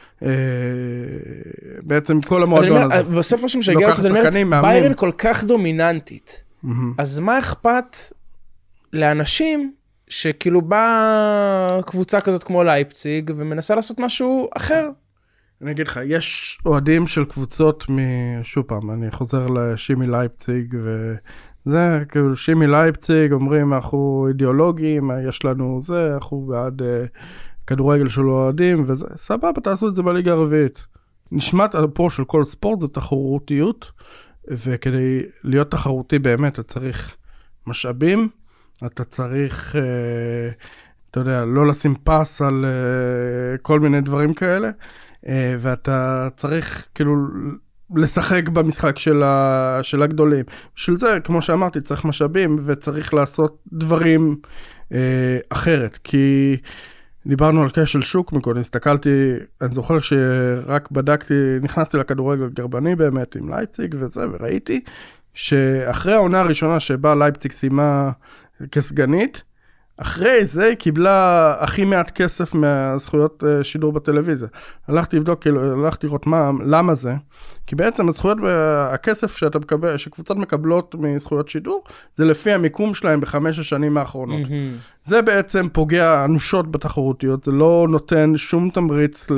בעצם כל המועדון הזה. בסוף משהו שהגיע אותי, זה אומר, ביירן כל כך דומיננטית, אז מה אכפת לאנשים שכאילו באה קבוצה כזאת כמו לייפציג, ומנסה לעשות משהו אחר? אני אגיד לך, יש אוהדים של קבוצות משוב פעם, אני חוזר לשימי לייפציג, וזה כאילו שימי לייפציג, אומרים אנחנו אידיאולוגים, יש לנו זה, אנחנו בעד כדורגל של אוהדים, וזה סבבה, תעשו את זה בליגה הרביעית. נשמעת פה של כל ספורט זה תחרותיות, וכדי להיות תחרותי באמת, אתה צריך משאבים, אתה צריך, אתה יודע, לא לשים פס על כל מיני דברים כאלה, ואתה צריך כאילו לשחק במשחק של, ה, של הגדולים. בשביל זה, כמו שאמרתי, צריך משאבים וצריך לעשות דברים אה, אחרת. כי דיברנו על כשל שוק מקודם, הסתכלתי, אני זוכר שרק בדקתי, נכנסתי לכדורגל גרמני באמת עם לייפציג וזה, וראיתי שאחרי העונה הראשונה שבה לייפציג סיימה כסגנית, אחרי זה היא קיבלה הכי מעט כסף מהזכויות שידור בטלוויזיה. הלכתי לבדוק, כאילו, הלכתי לראות מה, למה זה, כי בעצם הזכויות, הכסף שאתה מקבל, שקבוצות מקבלות מזכויות שידור, זה לפי המיקום שלהם בחמש השנים האחרונות. Mm-hmm. זה בעצם פוגע אנושות בתחרותיות, זה לא נותן שום תמריץ,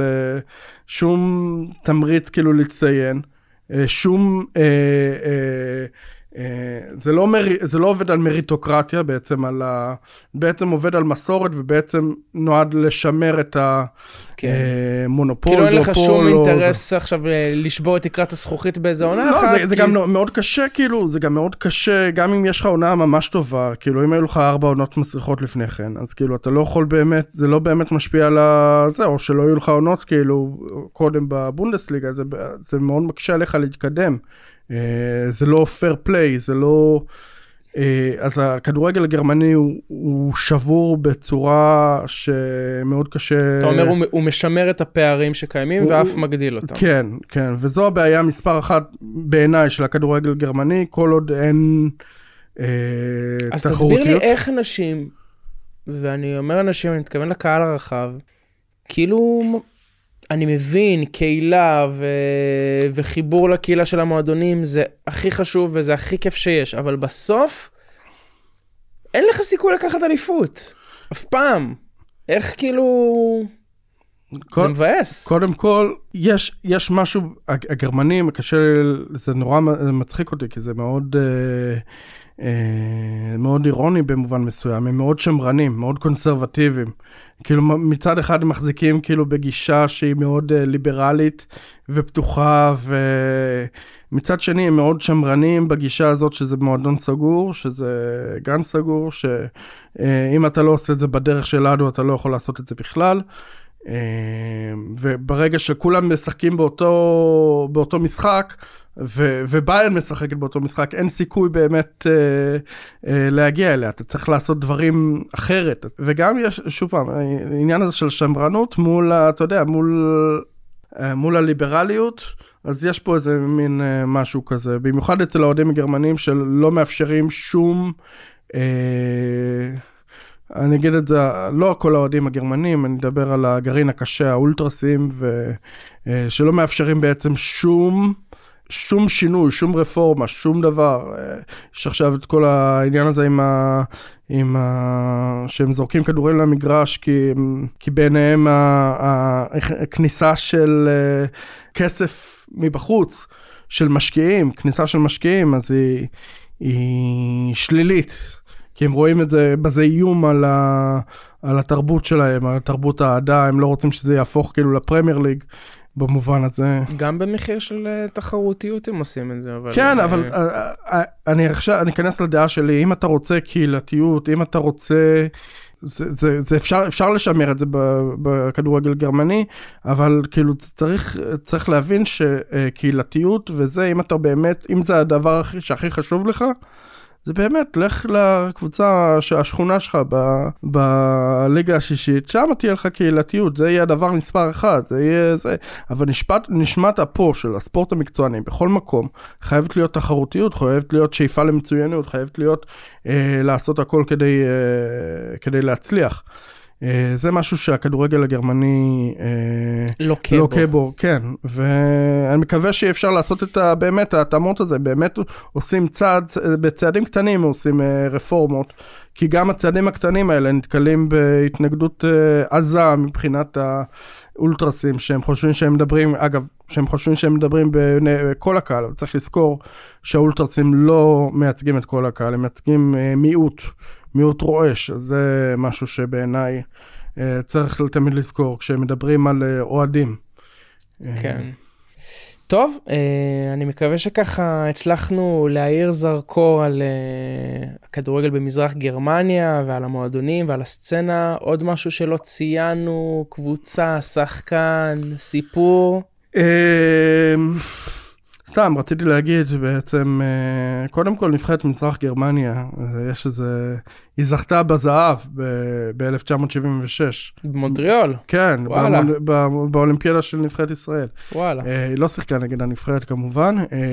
שום תמריץ כאילו להצטיין, שום... אה, אה, זה לא, מר... זה לא עובד על מריטוקרטיה, בעצם, על ה... בעצם עובד על מסורת, ובעצם נועד לשמר את המונופול. כאילו אין לך שום אינטרס עכשיו לשבור את תקרת הזכוכית באיזה עונה אחת. לא, זה גם מאוד קשה, כאילו, זה גם מאוד קשה, גם אם יש לך עונה ממש טובה, כאילו, אם היו לך ארבע עונות מסריחות לפני כן, אז כאילו, אתה לא יכול באמת, זה לא באמת משפיע על זה, או שלא היו לך עונות, כאילו, קודם בבונדסליגה, זה, זה מאוד מקשה עליך להתקדם. זה לא פייר פליי, זה לא... אז הכדורגל הגרמני הוא, הוא שבור בצורה שמאוד קשה... אתה אומר, הוא, הוא משמר את הפערים שקיימים הוא, ואף מגדיל אותם. כן, כן, וזו הבעיה מספר אחת בעיניי של הכדורגל הגרמני, כל עוד אין אה, אז תחרותיות. תסביר לי איך אנשים, ואני אומר אנשים, אני מתכוון לקהל הרחב, כאילו... אני מבין, קהילה ו... וחיבור לקהילה של המועדונים, זה הכי חשוב וזה הכי כיף שיש, אבל בסוף, אין לך סיכוי לקחת אליפות. אף פעם. איך כאילו... כל... זה מבאס. קודם כל, יש, יש משהו, הגרמנים, קשה, זה נורא מצחיק אותי, כי זה מאוד... מאוד אירוני במובן מסוים, הם מאוד שמרנים, מאוד קונסרבטיביים, כאילו מצד אחד הם מחזיקים כאילו בגישה שהיא מאוד ליברלית ופתוחה, ומצד שני הם מאוד שמרנים בגישה הזאת שזה מועדון סגור, שזה גן סגור, שאם אתה לא עושה את זה בדרך שלנו אתה לא יכול לעשות את זה בכלל, וברגע שכולם משחקים באותו, באותו משחק, ו- וביירן משחקת באותו משחק, אין סיכוי באמת אה, אה, להגיע אליה, אתה צריך לעשות דברים אחרת, וגם יש, שוב פעם, העניין הזה של שמרנות מול, אתה יודע, מול, אה, מול הליברליות, אז יש פה איזה מין אה, משהו כזה, במיוחד אצל האוהדים הגרמנים שלא מאפשרים שום, אה, אני אגיד את זה, לא כל האוהדים הגרמנים, אני אדבר על הגרעין הקשה, האולטרסים, ושלא מאפשרים בעצם שום, שום שינוי, שום רפורמה, שום דבר. יש עכשיו את כל העניין הזה עם ה... עם ה... שהם זורקים כדורים למגרש, כי, כי ביניהם הכניסה של כסף מבחוץ, של משקיעים, כניסה של משקיעים, אז היא... היא שלילית, כי הם רואים את זה, בזה איום על, ה, על התרבות שלהם, על תרבות העדה, הם לא רוצים שזה יהפוך כאילו לפרמייר ליג, במובן הזה. גם במחיר של תחרותיות הם עושים את זה, אבל... כן, אבל אני עכשיו, אני אכנס לדעה שלי, אם אתה רוצה קהילתיות, אם אתה רוצה... זה, זה, זה אפשר, אפשר לשמר את זה בכדורגל גרמני, אבל כאילו צריך, צריך להבין שקהילתיות וזה, אם אתה באמת, אם זה הדבר הכי, שהכי חשוב לך, זה באמת, לך לקבוצה, השכונה שלך ב, בליגה השישית, שם תהיה לך קהילתיות, זה יהיה הדבר מספר אחד, זה יהיה זה, אבל נשמת, נשמת אפו של הספורט המקצועני, בכל מקום, חייבת להיות תחרותיות, חייבת להיות שאיפה למצוינות, חייבת להיות אה, לעשות הכל כדי, אה, כדי להצליח. זה משהו שהכדורגל הגרמני לוקה בו. לוקה בו, כן, ואני מקווה שאפשר לעשות את ה, באמת ההתאמות הזה, באמת עושים צעד, בצעדים קטנים עושים רפורמות, כי גם הצעדים הקטנים האלה נתקלים בהתנגדות עזה מבחינת האולטרסים, שהם חושבים שהם מדברים, אגב, שהם חושבים שהם מדברים בכל הקהל, אבל צריך לזכור שהאולטרסים לא מייצגים את כל הקהל, הם מייצגים מיעוט. מיעוט רועש, אז זה משהו שבעיניי אה, צריך תמיד לזכור, כשמדברים על אה, אוהדים. כן. טוב, אה, אני מקווה שככה הצלחנו להאיר זרקור על אה, הכדורגל במזרח גרמניה, ועל המועדונים ועל הסצנה. עוד משהו שלא ציינו, קבוצה, שחקן, סיפור? אה... סתם, רציתי להגיד בעצם, קודם כל נבחרת מזרח גרמניה, יש איזה, היא זכתה בזהב ב-אלף תשע מאות שבעים ושש. במונטריאול? כן, באולימפיאדה של נבחרת ישראל. וואלה. היא לא שיחקה נגד הנבחרת כמובן,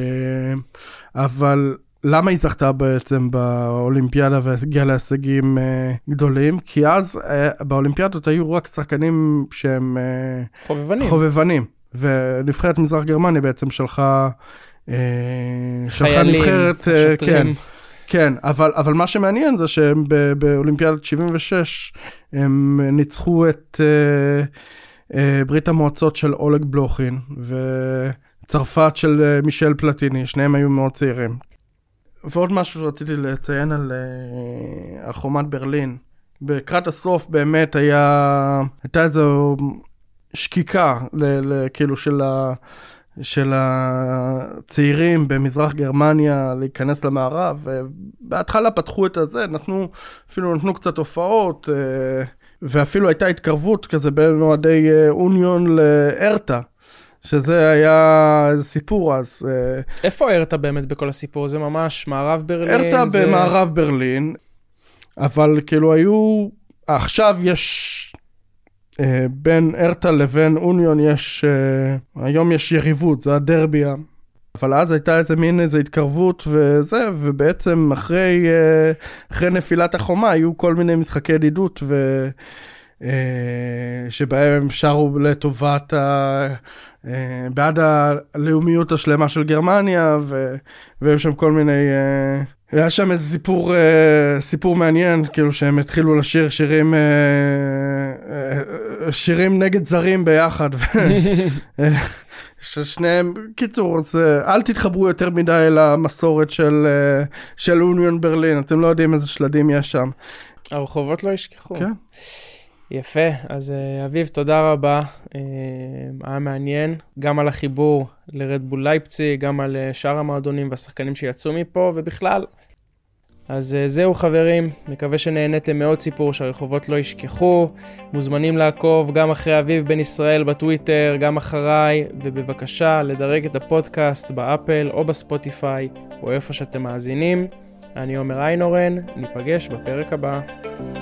אבל למה היא זכתה בעצם באולימפיאדה והגיעה להישגים גדולים? כי אז באולימפיאדות היו רק שחקנים שהם חובבנים. חובבנים. ונבחרת מזרח גרמניה בעצם שלחה, חיילים, נבחרת, שוטרים. כן, כן, אבל, אבל מה שמעניין זה שהם באולימפיאדת שבעים ושש, הם ניצחו את ברית המועצות של אולג בלוכין, וצרפת של מישל פלטיני, שניהם היו מאוד צעירים. ועוד משהו שרציתי לציין על, על חומת ברלין, בקראת הסוף באמת היה, הייתה איזו... שקיקה, ל- ל- כאילו של, ה- של הצעירים במזרח גרמניה להיכנס למערב, ובהתחלה פתחו את הזה, נתנו, אפילו נתנו קצת הופעות, ואפילו הייתה התקרבות כזה בין אוהדי אוניון לארטה, שזה היה איזה סיפור אז. איפה ארטה באמת בכל הסיפור? זה ממש מערב ברלין? ארטה זה... במערב ברלין, אבל כאילו היו, עכשיו יש... בין ארטה לבין אוניון יש, היום יש יריבות, זה הדרביה. אבל אז הייתה איזה מין איזה התקרבות וזה, ובעצם אחרי, אחרי נפילת החומה היו כל מיני משחקי ידידות, ו... שבהם הם שרו לטובת, ה... בעד הלאומיות השלמה של גרמניה, ו... והם שם כל מיני... היה שם איזה סיפור, סיפור מעניין, כאילו שהם התחילו לשיר שירים, שירים נגד זרים ביחד. ששניהם, קיצור, אז אל תתחברו יותר מדי למסורת של, של אוניון ברלין, אתם לא יודעים איזה שלדים יש שם. הרחובות לא ישכחו. כן. יפה, אז אביב, תודה רבה, היה מעניין, גם על החיבור לרדבול לייפציג, גם על שאר המועדונים והשחקנים שיצאו מפה, ובכלל. אז זהו חברים, מקווה שנהנתם מאוד סיפור שהרחובות לא ישכחו, מוזמנים לעקוב גם אחרי אביב בן ישראל בטוויטר, גם אחריי, ובבקשה לדרג את הפודקאסט באפל או בספוטיפיי, או איפה שאתם מאזינים. אני עומר איינורן, ניפגש בפרק הבא.